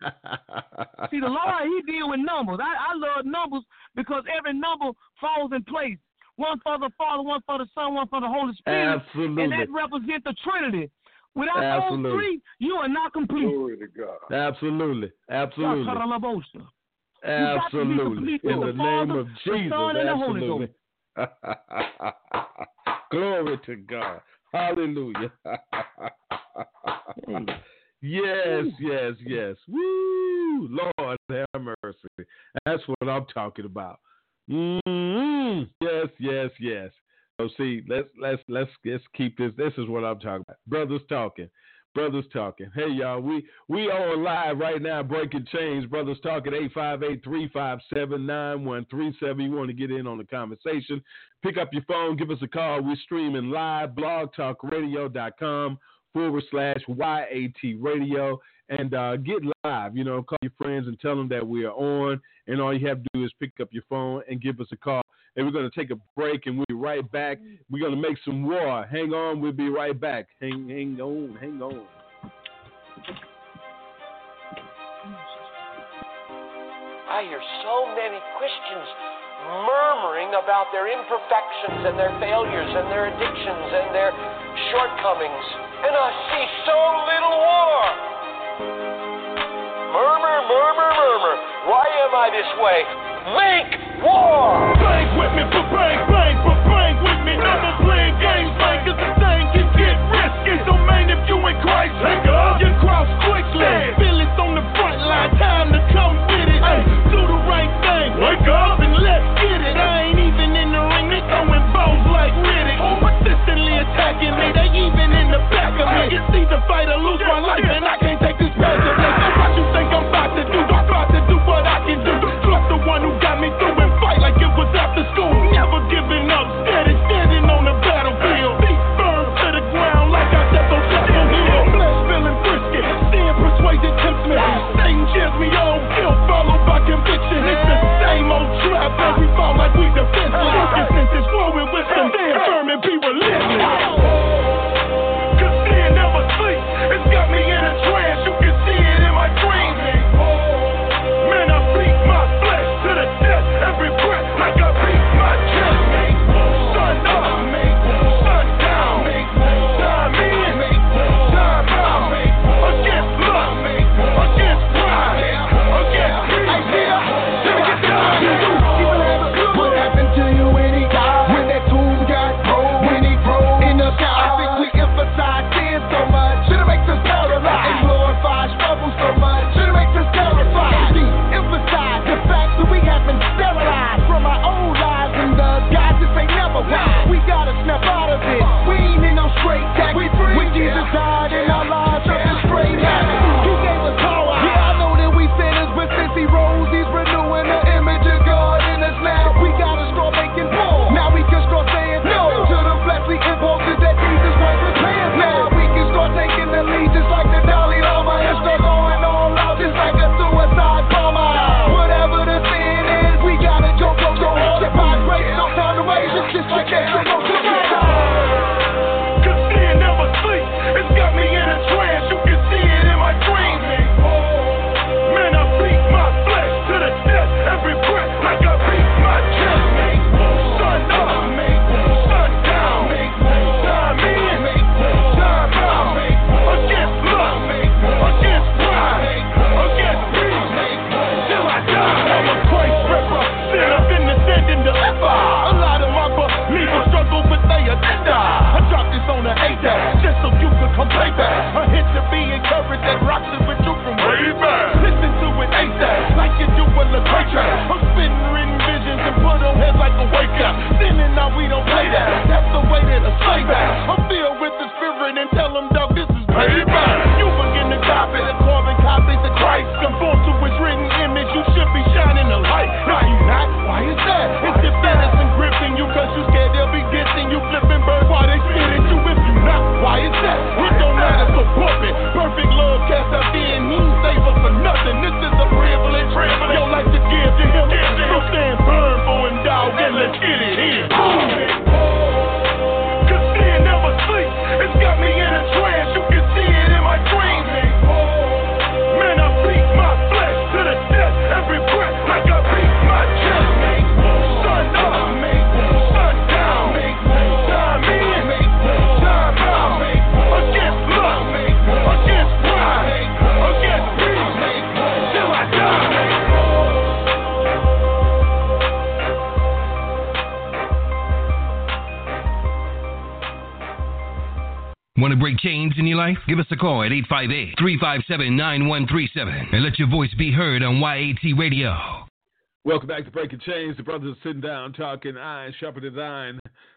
Speaker 7: See, the Lord, he deal with numbers. I, I love numbers because every number falls in place. One for the Father, one for the Son, one for the Holy Spirit.
Speaker 4: Absolutely.
Speaker 7: And that represents the Trinity. Without
Speaker 4: Absolutely.
Speaker 7: those three, you are not complete.
Speaker 5: Glory to God.
Speaker 4: Absolutely. Absolutely. Absolutely. In the, the
Speaker 7: Father,
Speaker 4: name of Jesus.
Speaker 7: The Son, and
Speaker 4: Absolutely.
Speaker 7: The Holy
Speaker 4: Ghost. Glory to God. Hallelujah. Yes, yes, yes. Woo! Lord have mercy. That's what I'm talking about. Mm-hmm. Yes, yes, yes. So see, let's let's let's let's keep this. This is what I'm talking about. Brothers talking, Brothers Talking. Hey, y'all, we we are live right now, Breaking Chains. Brothers Talking, eight five eight, three five seven, nine one three seven. You want to get in on the conversation, pick up your phone, give us a call. We're streaming live, blogtalkradio.com forward slash YAT radio. And uh, get live, you know, call your friends and tell them that we are on. And all you have to do is pick up your phone and give us a call. And we're going to take a break, and we'll be right back. We're going to make some war. Hang on. We'll be right back. Hang, hang on. Hang on.
Speaker 8: I hear so many Christians murmuring about their imperfections and their failures and their addictions and their shortcomings. And I see so little war. Murmur, murmur, murmur. Why am I this way? Make war!
Speaker 3: Bang with me, but bang, bang, but bang with me. No more playing games, bang, cause the thing can get risky. Don't mind if you in Christ, nigga. You cross quickly. Feel it's on the front line, time to come with it. Hey, do the right thing. Wake up and let's get it. I ain't even in the ring, they throwing bows like Riddick. Persistently attacking me, they even in the back of me. It's either fight or lose my life, and I can't take this passively. What you think I'm about to do? I'm about to do what I can do. Trust the one who got me through and fight like it was after school. Never giving up, steady standing on the battlefield. Feet firm to the ground like I stepped on Chapel Hill. Flesh feeling frisky, seeing persuasion tempts me. Satan cheers me on, guilt followed by conviction. It's the same old trap that we fall like we defenseless. Your senses flowing with some damn firm and be relentless. Cause sin never sleeps, it's got me in a trance. You can see it in my dreams. Man, I beat my flesh to the death every breath like I beat my chest. Sun up, sun down, time in, time out. Against lust, against pride, against greed.
Speaker 9: What happened to you when he died? When that tomb got rolled, when he rolled in the sky? I think we emphasize sin so much, should it makes us paralyzed. And glorify struggle so much, should it makes us terrified. We emphasize the fact that we have been sterilized from our own lives, and the God just ain't never wise. We gotta snap out of it. We ain't in no straight jacket. When Jesus died in our lives, something straight happened. He gave us power. Yeah, I know that we sinners, but since he rose, he's renewing the image of God in us now. We gotta start making war. Now we can start saying no to the fleshly impulses that Jesus was repaying. Now we can start taking the lead just like the Dalai Lama and start going all out just like a suicide bomber. Whatever the sin is, we gotta go, go, go hard. If I break no time to waste, it's just like that. So go, go, go.
Speaker 3: Cause sin never sleeps, it's got me in a trance. You can see it in my dreams. Man, I beat my flesh to the death every breath like I beat my chest. Sun up, sun down, time in, time out. Against lust, against pride, against greed, till I die. I'm a Christ ripper, sit up in the dead in the liver. A lot of my believers struggle with their agenda. I dropped this on the A D A just so you could come play back. A hint to be encouraged that rocks it with you from way back. Listen to it ASAP, like you do with the great track. I'm spitting written visions and put on heads like a wake up. Sinning now we don't play that. That's the way that a slave back. I'm filled with the spirit and tell them, dog, this is payback. You begin to copy the carbon copies of Christ. Conform to his written image, you should be shining a light. Now you not, why is that? It's the medicine gripping you cause you scared they'll be dissing you, flipping birds while they spit at you. If you not, why is that? It don't matter, so pump it. Perfect love cast out there and he ain't save us for nothing. This is a privilege, your life to give to him. So stand firm for him, dog, and let's get it in. Cause sin never sleeps, it's got me in a trance. You can see it in my dreams. Man, I beat my flesh to the death every breath like I beat my chest. Sun up, sun down, time in, time out. Against lust, against pride, against greed, till I die.
Speaker 10: Want to break chains in your life? Give us a call at eight five eight, three five seven, nine one three seven and let your voice be heard on Y A T Radio.
Speaker 4: Welcome back to Breaking Chains. The brothers are sitting down talking iron sharper than iron.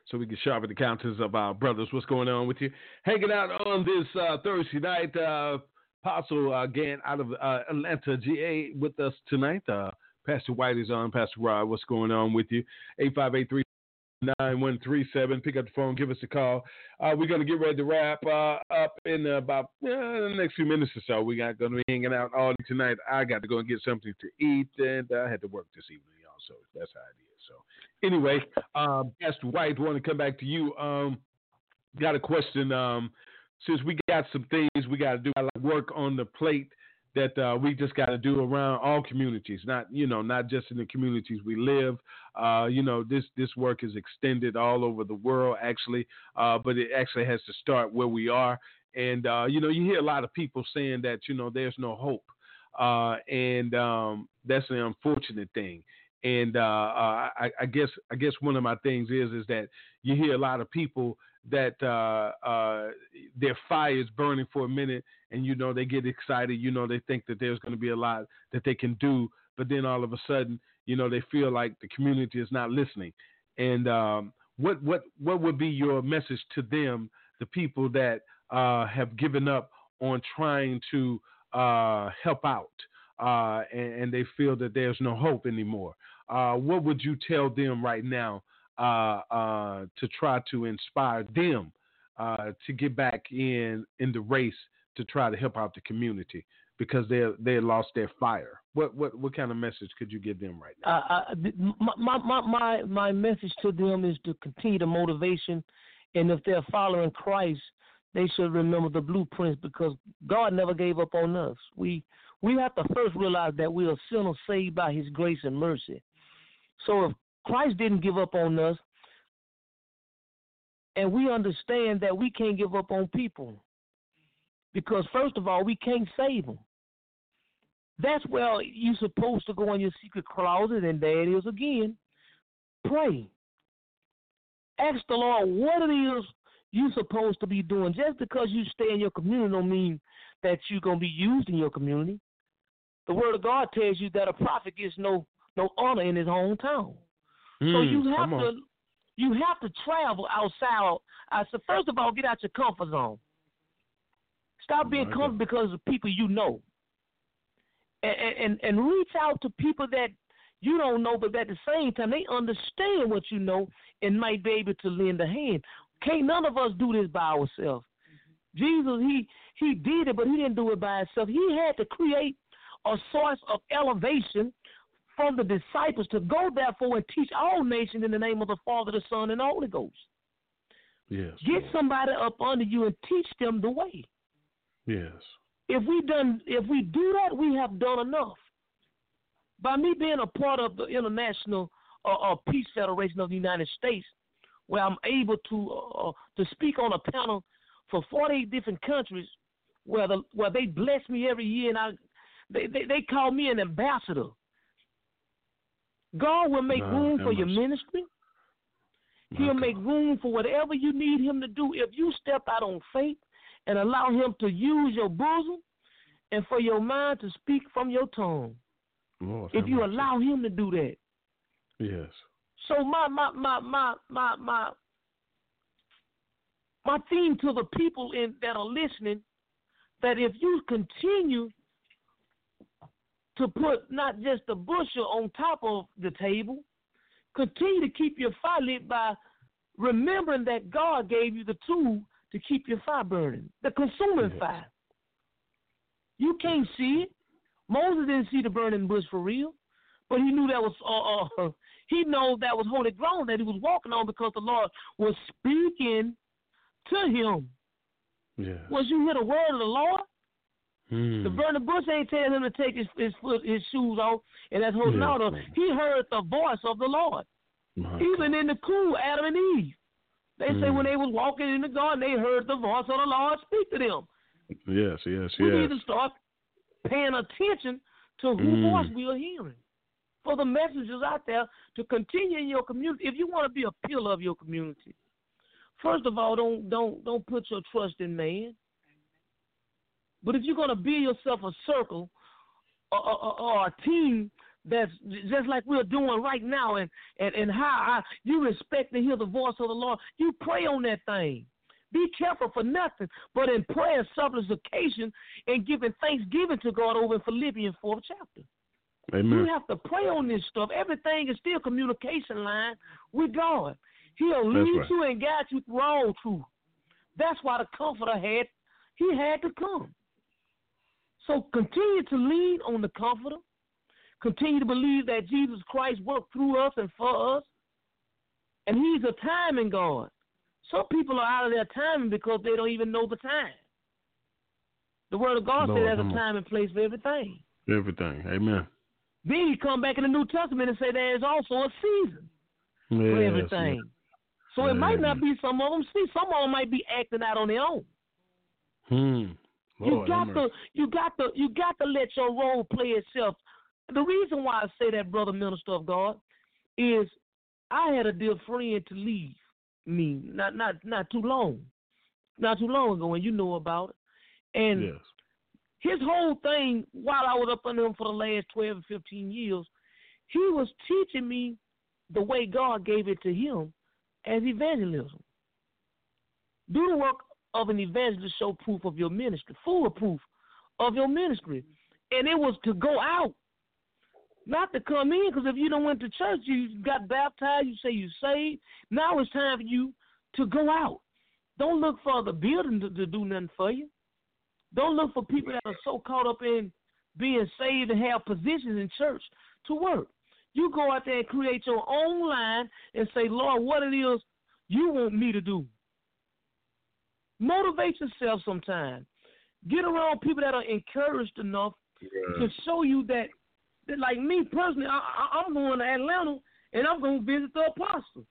Speaker 4: so we can sharpen the counters of our brothers. What's going on with you? Hanging out on this uh, Thursday night. Uh, Apostle uh, Gant out of uh, Atlanta, G A, with us tonight. Uh, Pastor White is on. Pastor Rod, what's going on with you? eight five eight, three nine one three seven. Pick up the phone. Give us a call. Uh, we're going to get ready to wrap uh, up in about uh, the next few minutes or so. We're not going to be hanging out all day tonight. I got to go and get something to eat, and I had to work this evening, y'all. So that's how it is. So anyway, um, Pastor White, want to come back to you. Um, got a question. Um, since we got some things we got to do, I like work on the plate that uh, we just got to do around all communities, not, you know, not just in the communities we live. Uh, you know, this, this work is extended all over the world, actually, uh, but it actually has to start where we are. And, uh, you know, you hear a lot of people saying that, you know, there's no hope. Uh, and um, that's an unfortunate thing. And uh, uh, I, I guess I guess one of my things is is that you hear a lot of people that uh, uh, their fire is burning for a minute, and you know they get excited. You know they think that there's going to be a lot that they can do, but then all of a sudden, you know they feel like the community is not listening. And um, what what what would be your message to them, the people that uh, have given up on trying to uh, help out? Uh, and, and they feel that there's no hope anymore. Uh, what would you tell them right now uh, uh, to try to inspire them uh, to get back in in the race to try to help out the community because they they lost their fire? What what what kind of message could you give them right now?
Speaker 7: Uh, my, my my my message to them is to continue the motivation, and if they're following Christ, they should remember the blueprints because God never gave up on us. We We have to first realize that we are sinners saved by his grace and mercy. So if Christ didn't give up on us, and we understand that we can't give up on people, because first of all, we can't save them. That's where you're supposed to go in your secret closet, and there it is again. Pray. Ask the Lord what it is you're supposed to be doing. Just because you stay in your community don't mean that you're going to be used in your community. The word of God tells you that a prophet gets no no honor in his hometown. Mm, so you have to you have to travel outside. I said, first of all, get out your comfort zone. Stop being oh comfortable because of people you know, and, and and reach out to people that you don't know, but at the same time they understand what you know and might be able to lend a hand. Can't none of us do this by ourselves. Jesus, he he did it, but he didn't do it by himself. He had to create a source of elevation from the disciples to go, therefore, and teach all nations in the name of the Father, the Son, and the Holy Ghost.
Speaker 4: Yes.
Speaker 7: Get somebody up under you and teach them the way.
Speaker 4: Yes.
Speaker 7: If we done, if we do that, we have done enough. By me being a part of the International uh, uh, Peace Federation of the United States, where I'm able to uh, to speak on a panel for forty-eight different countries, where the where they bless me every year, and I they they, they call me an ambassador. God will make no, room for your ministry. He'll make room for whatever you need him to do. If you step out on faith and allow him to use your bosom and for your mind to speak from your tongue.
Speaker 4: Lord,
Speaker 7: if you allow him to do that.
Speaker 4: Yes.
Speaker 7: So my my my my my my my theme to the people in that are listening, that if you continue to put not just the bushel on top of the table, continue to keep your fire lit by remembering that God gave you the tool to keep your fire burning, the consuming yes. fire. You can't see it. Moses didn't see the burning bush for real, but he knew that was uh, uh, he knows that was holy ground that he was walking on because the Lord was speaking to him.
Speaker 4: Yes.
Speaker 7: Once you hear the word of the Lord,
Speaker 4: mm.
Speaker 7: the burning bush ain't telling him to take his his, foot, his shoes off and that's holding
Speaker 4: yes.
Speaker 7: out. He heard the voice of the Lord.
Speaker 4: My
Speaker 7: Even
Speaker 4: God.
Speaker 7: in the cool, Adam and Eve. They mm. say when they was walking in the garden, they heard the voice of the Lord speak to them.
Speaker 4: Yes, yes,
Speaker 7: we
Speaker 4: yes.
Speaker 7: We need to start paying attention to whose
Speaker 4: mm.
Speaker 7: voice we are hearing. For the messengers out there to continue in your community. If you want to be a pillar of your community, first of all, don't don't don't put your trust in man. But if you're going to build yourself a circle or, or, or a team that's just like we're doing right now, and, and, and how I, you respect to hear the voice of the Lord, you pray on that thing. Be careful for nothing, but in prayer, supplication, and giving thanksgiving to God over in Philippians fourth chapter.
Speaker 4: Amen.
Speaker 7: You have to pray on this stuff. Everything is still communication line with God. He'll lead right. you and guide you through all truth. That's why the Comforter had, he had to come. So continue to lean on the Comforter. Continue to believe that Jesus Christ worked through us and for us. And he's a timing God. Some people are out of their timing because they don't even know the time. The Word of God
Speaker 4: Lord,
Speaker 7: says there's a time and place for everything.
Speaker 4: Everything. Amen.
Speaker 7: Then you come back in the New Testament and say there is also a season yes, for everything. Yes. So it might not be some of them. See, some of them might be acting out on their own.
Speaker 4: Hmm. Lord,
Speaker 7: you got to, you got to, you got to let your role play itself. The reason why I say that, brother minister of God, is I had a dear friend to leave me not not not too long, not too long ago, and you know about it. And
Speaker 4: yes.
Speaker 7: his whole thing, while I was up under him for the last twelve or fifteen years, he was teaching me the way God gave it to him as evangelism. Do the work of an evangelist, show proof of your ministry, full proof of your ministry. And it was to go out, not to come in, because if you don't went to church, you got baptized, you say you saved. Now it's time for you to go out. Don't look for the building to, to do nothing for you. Don't look for people that are so caught up in being saved and have positions in church to work. You go out there and create your own line and say, Lord, what it is you want me to do. Motivate yourself sometime. Get around people that are encouraged enough yeah. to show you that, that, like me personally, I, I, I'm going to Atlanta and I'm going to visit the apostle.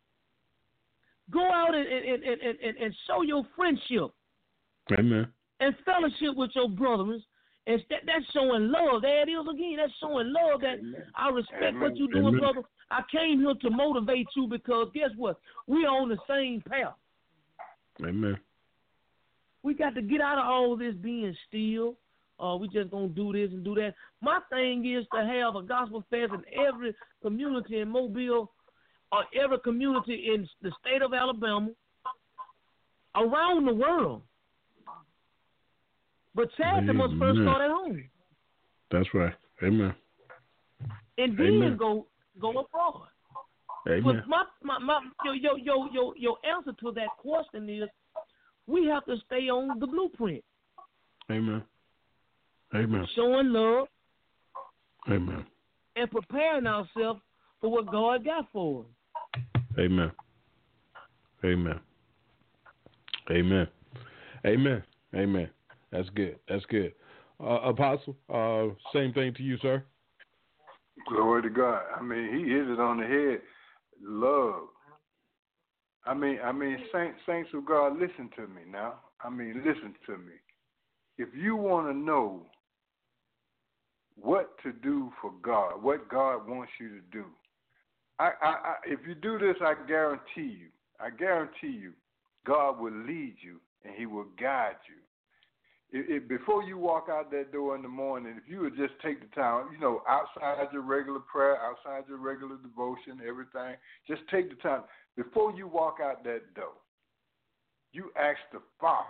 Speaker 7: Go out and, and, and, and, and show your friendship.
Speaker 4: Amen.
Speaker 7: And fellowship with your brothers. And that, that's showing love. There it is again. That's showing love that Amen. I respect Amen. What you're doing, Amen. Brother. I came here to motivate you because guess what? We are on the same path.
Speaker 4: Amen.
Speaker 7: We got to get out of all this being still. Uh, we just going to do this and do that. My thing is to have a gospel fest in every community in Mobile or every community in the state of Alabama, around the world. But charity
Speaker 4: Amen.
Speaker 7: must first start at home.
Speaker 4: That's right. Amen.
Speaker 7: And then
Speaker 4: Amen.
Speaker 7: go go abroad.
Speaker 4: Amen.
Speaker 7: But my, my, my, your, your, your, your, your answer to that question is we have to stay on the blueprint.
Speaker 4: Amen. Amen.
Speaker 7: Showing love.
Speaker 4: Amen.
Speaker 7: And preparing ourselves for what God got for us.
Speaker 4: Amen. Amen. Amen. Amen. Amen. That's good. That's good. Uh, Apostle, uh, same thing to you, sir.
Speaker 5: Glory to God. I mean, he hit it on the head. Love. I mean, I mean, saints, saints of God, listen to me now. I mean, listen to me. If you want to know what to do for God, what God wants you to do, I, I, I, if you do this, I guarantee you, I guarantee you, God will lead you and He will guide you. If, if, before you walk out that door in the morning, if you would just take the time, you know, outside your regular prayer, outside your regular devotion, everything, just take the time. Before you walk out that door, you ask the Father.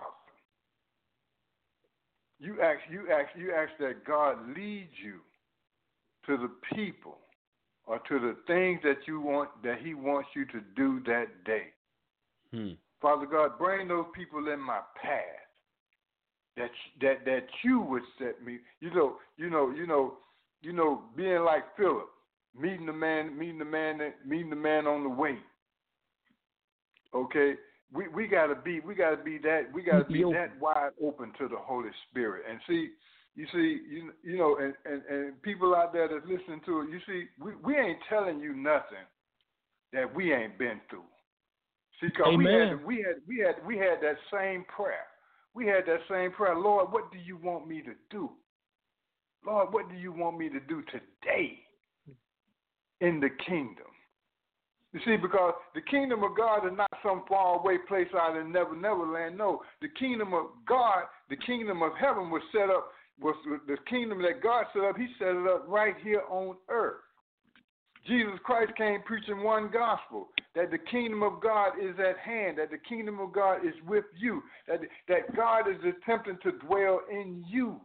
Speaker 5: You ask, you ask, you ask that God lead you to the people or to the things that you want, that He wants you to do that day.
Speaker 4: Hmm.
Speaker 5: Father God, bring those people in my path. That that that you would set me, you know, you know, you know, you know, being like Philip, meeting the man, meeting the man, meeting the man on the way. Okay, we we gotta be, we gotta be that, we gotta be that wide open to the Holy Spirit. And see, you see, you you know, and, and, and people out there that's listening to it, you see, we, we ain't telling you nothing that we ain't been through. See, cause we had we had we had we had that same prayer. We had that same prayer. Lord, what do you want me to do? Lord, what do you want me to do today in the kingdom? You see, because the kingdom of God is not some faraway place out in Never Never Land. No, the kingdom of God, the kingdom of heaven was set up was the kingdom that God set up. He set it up right here on earth. Jesus Christ came preaching one gospel, that the kingdom of God is at hand, that the kingdom of God is with you, that, that God is attempting to dwell in you.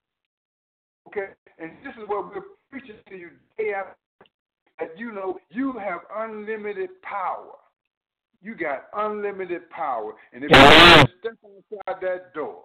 Speaker 5: Okay? And this is what we're preaching to you day after day, that you know you have unlimited power. You got unlimited power. And if you step inside that door,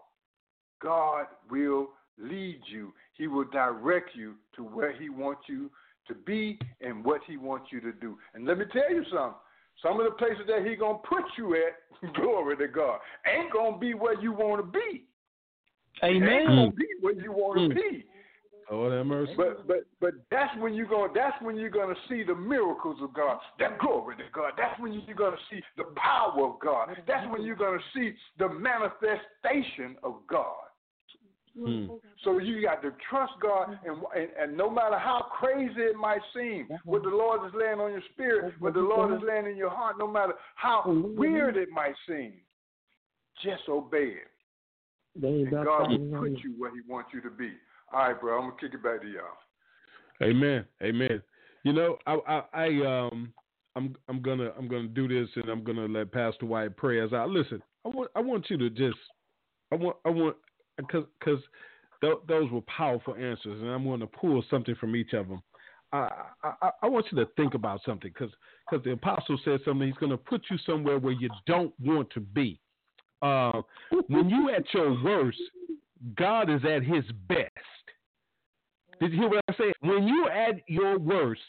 Speaker 5: God will lead you. He will direct you to where he wants you to be and what he wants you to do. And let me tell you something. Some of the places that he going to put you at, glory to God, ain't going to be where you want to be.
Speaker 7: Amen.
Speaker 5: Ain't going to be where you want to mm. be.
Speaker 4: Oh, that mercy.
Speaker 5: But but but that's when you going that's when you're going to see the miracles of God. That glory to God. That's when you're going to see the power of God. That's when you're going to see the manifestation of God. Hmm. So you got to trust God, and, and and no matter how crazy it might seem, what the Lord is laying on your spirit, what the Lord is laying in your heart, no matter how weird it might seem, just obey it. And God will put you where he wants you to be. All right, bro, I'm gonna kick it back to y'all.
Speaker 4: Amen, amen. You know, I, I, I um, I'm, I'm gonna, I'm gonna do this, and I'm gonna let Pastor White pray as I listen. I want, I want you to just, I want, I want. Because because th- those were powerful answers, and I'm going to pull something from each of them. I I, I want you to think about something, because because the apostle said something. He's going to put you somewhere where you don't want to be. Uh, when you at your worst, God is at his best. Did you hear what I said? When you at your worst,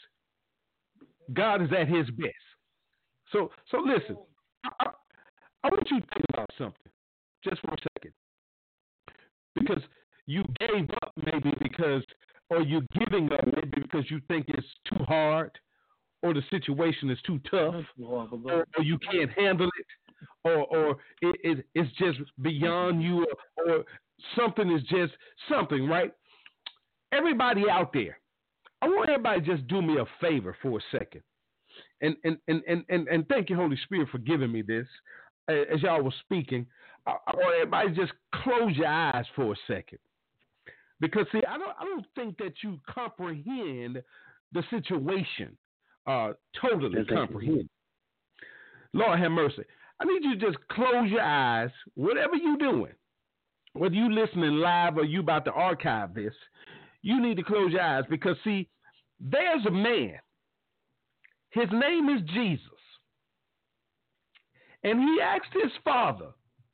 Speaker 4: God is at his best. So so listen, I, I want you to think about something just for a second. Because you gave up maybe because, or you're giving up maybe because you think it's too hard, or the situation is too tough, or, or you can't handle it, or, or it, it, it's just beyond you, or, or something is just something, right? Everybody out there, I want everybody to just do me a favor for a second. And, and, and, and, and, and thank you, Holy Spirit, for giving me this. As y'all were speaking, I, I want everybody to just close your eyes for a second, because see, I don't, I don't think that you comprehend the situation, uh, totally That's comprehend. Lord have mercy. I need you to just close your eyes, whatever you're doing, whether you listening live or you about to archive this. You need to close your eyes, because see, there's a man. His name is Jesus. And he asked his father,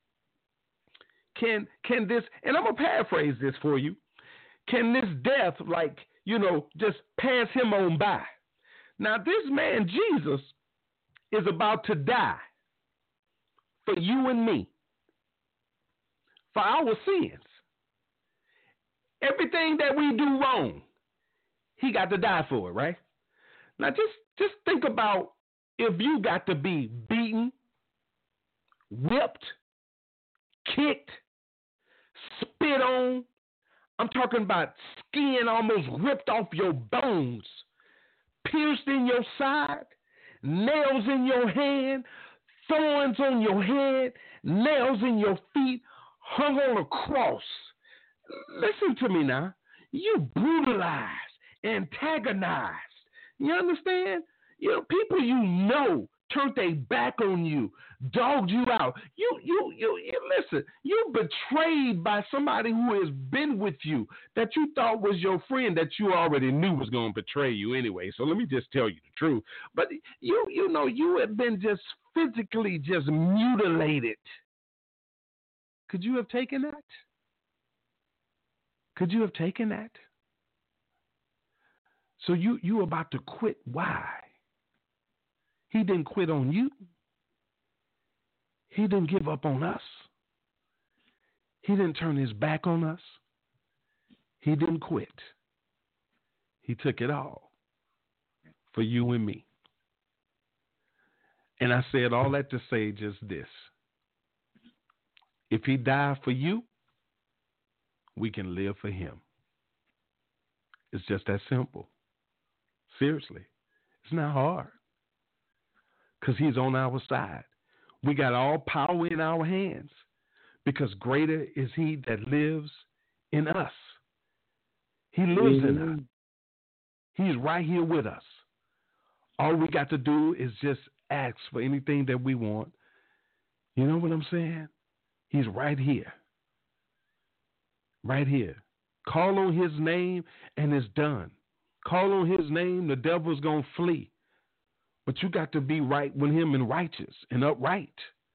Speaker 4: can can this, and I'm going to paraphrase this for you, can this death, like, you know, just pass him on by? Now, this man, Jesus, is about to die for you and me, for our sins. Everything that we do wrong, he got to die for it, right? Now, just, just think about if you got to be beaten, whipped, kicked, spit on. I'm talking about skin almost ripped off your bones, pierced in your side, nails in your hand, thorns on your head, nails in your feet, hung on a cross. Listen to me now. You brutalized, antagonized. You understand? You know, people you know turned their back on you, dogged you out. You, you, you, you, listen, you betrayed by somebody who has been with you, that you thought was your friend, that you already knew was going to betray you anyway. So let me just tell you the truth. But you, you know, you have been just physically just mutilated. Could you have taken that? Could you have taken that? So you, you about to quit. Why? He didn't quit on you. He didn't give up on us. He didn't turn his back on us. He didn't quit. He took it all for you and me. And I said all that to say just this. If he died for you, we can live for him. It's just that simple. Seriously. It's not hard. Because he's on our side. We got all power in our hands, because greater is he that lives in us He lives mm-hmm. in us. He's right here with us. All we got to do is just ask for anything that we want. You know what I'm saying? He's right here. Right here. Call on his name and it's done. Call on his name, the devil's going to flee. But you got to be right with him and righteous and upright.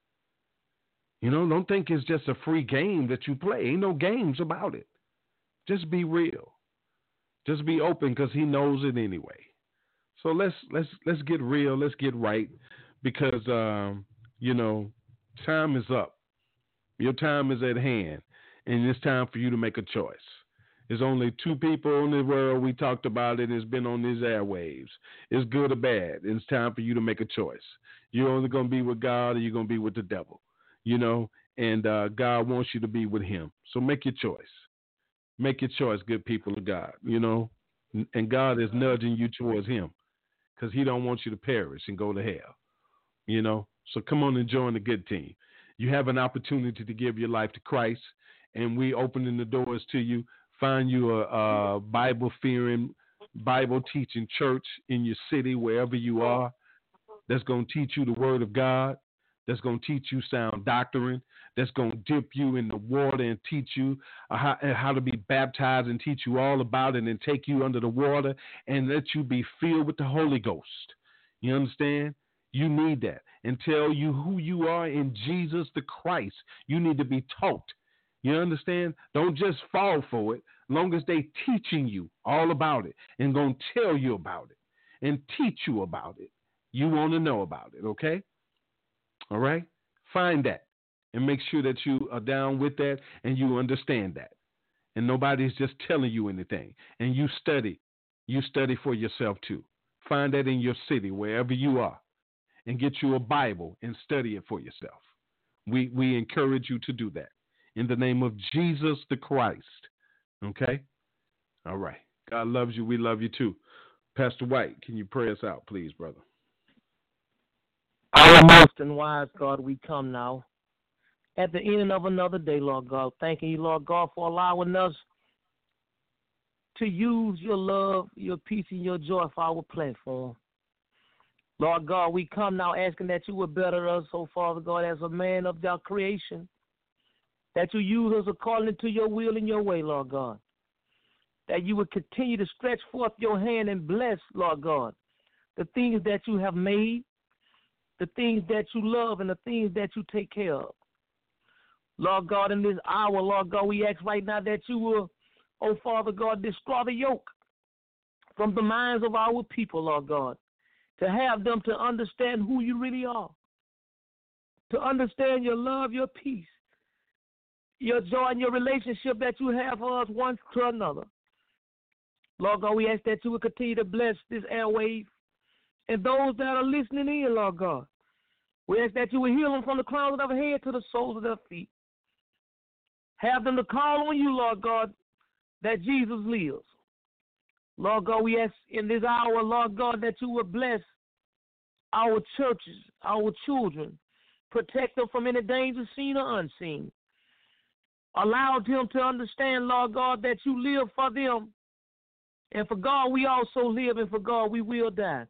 Speaker 4: You know, don't think it's just a free game that you play. Ain't no games about it. Just be real. Just be open because he knows it anyway. So let's let's let's get real. Let's get right because um, you know, time is up. Your time is at hand, and it's time for you to make a choice. There's only two people in the world. We talked about it. It's been on these airwaves. It's good or bad. It's time for you to make a choice. You're only going to be with God or you're going to be with the devil, you know, and uh, God wants you to be with him. So make your choice. Make your choice, good people of God, you know, and God is nudging you towards him because he don't want you to perish and go to hell, you know. So come on and join the good team. You have an opportunity to give your life to Christ, and we opening the doors to you. Find you a, a Bible-fearing, Bible-teaching church in your city, wherever you are, that's going to teach you the Word of God, that's going to teach you sound doctrine, that's going to dip you in the water and teach you uh, how, how to be baptized and teach you all about it and take you under the water and let you be filled with the Holy Ghost. You understand? You need that. And tell you who you are in Jesus the Christ. You need to be taught. You understand? Don't just fall for it. Long as they teaching you all about it and going to tell you about it and teach you about it, you want to know about it, okay? All right? Find that and make sure that you are down with that and you understand that. And nobody's just telling you anything. And you study. You study for yourself too. Find that in your city, wherever you are, and get you a Bible and study it for yourself. We we encourage you to do that. In the name of Jesus the Christ. Okay? All right. God loves you. We love you too. Pastor White, can you pray us out, please, brother?
Speaker 7: Our most and wise God, we come now at the end of another day, Lord God. Thanking you, Lord God, for allowing us to use your love, your peace, and your joy for our platform. Lord God, we come now asking that you would better us, oh Father God, as a man of your creation, that you use us according to your will and your way, Lord God, that you would continue to stretch forth your hand and bless, Lord God, the things that you have made, the things that you love, and the things that you take care of. Lord God, in this hour, Lord God, we ask right now that you will, oh Father God, destroy the yoke from the minds of our people, Lord God, to have them to understand who you really are, to understand your love, your peace, your joy, and your relationship that you have for us one to another. Lord God, we ask that you will continue to bless this airwave and those that are listening in, Lord God. We ask that you will heal them from the crowns of their head to the soles of their feet. Have them to call on you, Lord God, that Jesus lives. Lord God, we ask in this hour, Lord God, that you will bless our churches, our children, protect them from any danger seen or unseen. Allow them to understand, Lord God, that you live for them. And for God, we also live, and for God, we will die.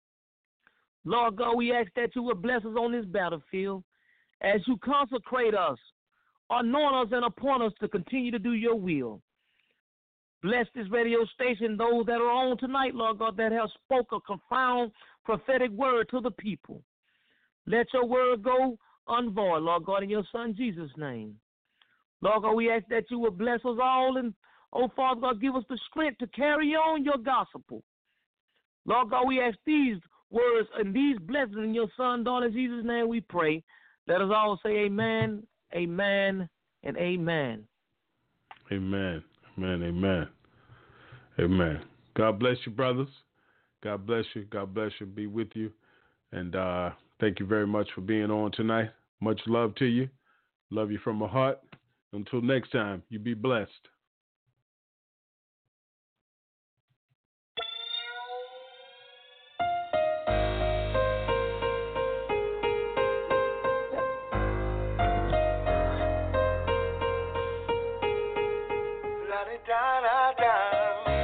Speaker 7: Lord God, we ask that you will bless us on this battlefield as you consecrate us, anoint us, and appoint us to continue to do your will. Bless this radio station, those that are on tonight, Lord God, that have spoke a profound prophetic word to the people. Let your word go unvoid, Lord God, in your Son Jesus' name. Lord God, we ask that you will bless us all, and, oh, Father God, give us the strength to carry on your gospel. Lord God, we ask these words and these blessings in your Son, daughter, Jesus' name we pray. Let us all say amen, amen, and amen.
Speaker 4: Amen, amen, amen, amen. God bless you, brothers. God bless you. God bless you. Be with you. And uh, thank you very much for being on tonight. Much love to you. Love you from my heart. Until next time, you be blessed.
Speaker 9: La-di-da-da-da.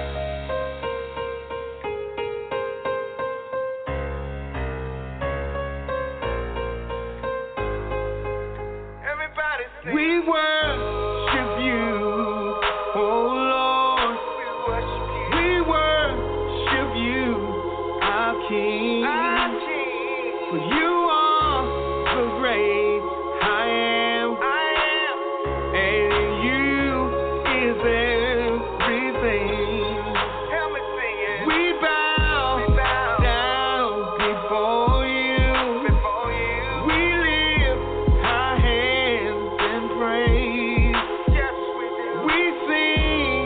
Speaker 9: We worship you, oh Lord. We worship you, our King. For you are the great I am, and you is everything. We bow down before you. We lift our hands and praise. We sing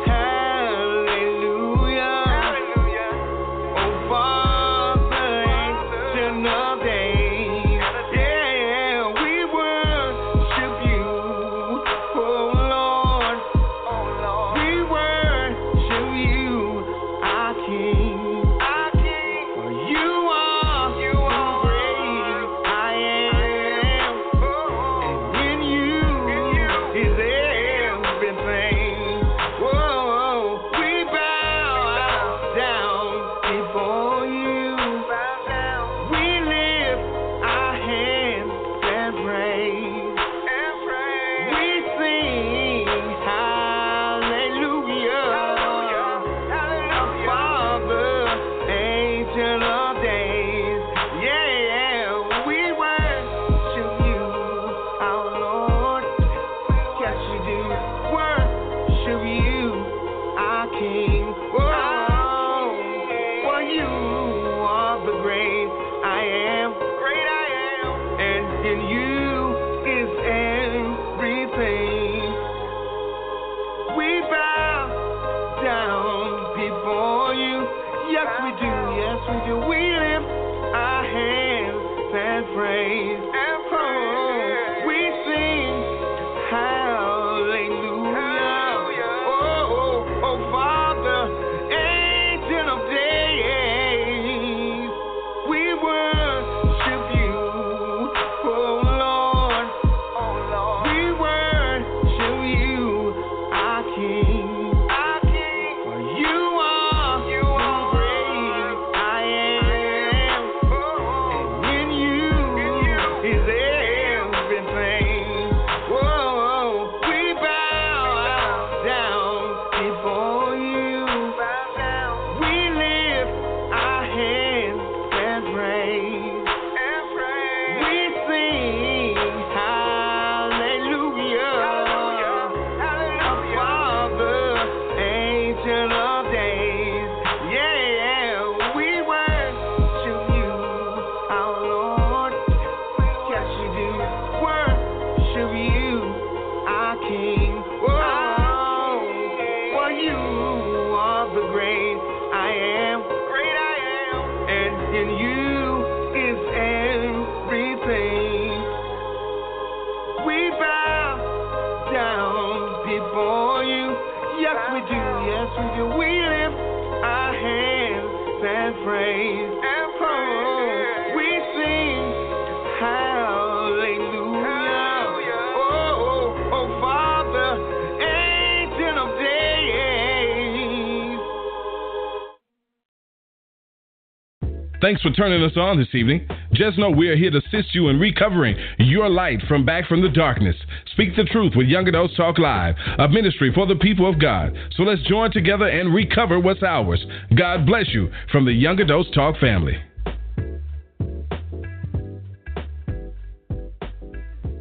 Speaker 9: hallelujah. Oh Father, Ancient of Days. Yeah, we worship you, oh Lord. We worship you, our King. For you are the great I am, and in you is everything. Whoa, we bow down before you. We lift our hands and praise. We sing hallelujah. Our Father, Ancient of Days. Yeah, we worship you, our Lord. Yes, we do. Worship you, our King. Whoa, for you are the great I am. Great I am. And in you is everything. We bow down before you. Yes, we do. Yes, we do. We lift our hands and praise. Oh, we sing hallelujah. Oh, oh, oh, Father, Ancient of Days. We worship you, oh Lord. We worship you, our King. For you are the great I am, and in you is everything. Whoa, we bow down before you. We lift our hands and praise. We sing hallelujah. Our Father, Ancient of Days. Yeah, we worship you, our Lord. Yes, we do. Worship you, our King. Whoa, for you are the great I am. Great I am. And in you is everything. We bow down before you. Yes, we do. Yes, we do. We lift our hands and praise. Oh, we sing hallelujah. Oh, oh, oh, Father, Ancient of Days.
Speaker 4: Thanks for turning us on this evening. Just know we are here to assist you in recovering your light from back from the darkness. Speak the truth with Young Adults Talk Live, a ministry for the people of God. So let's join together and recover what's ours. God bless you from the Young Adults Talk family.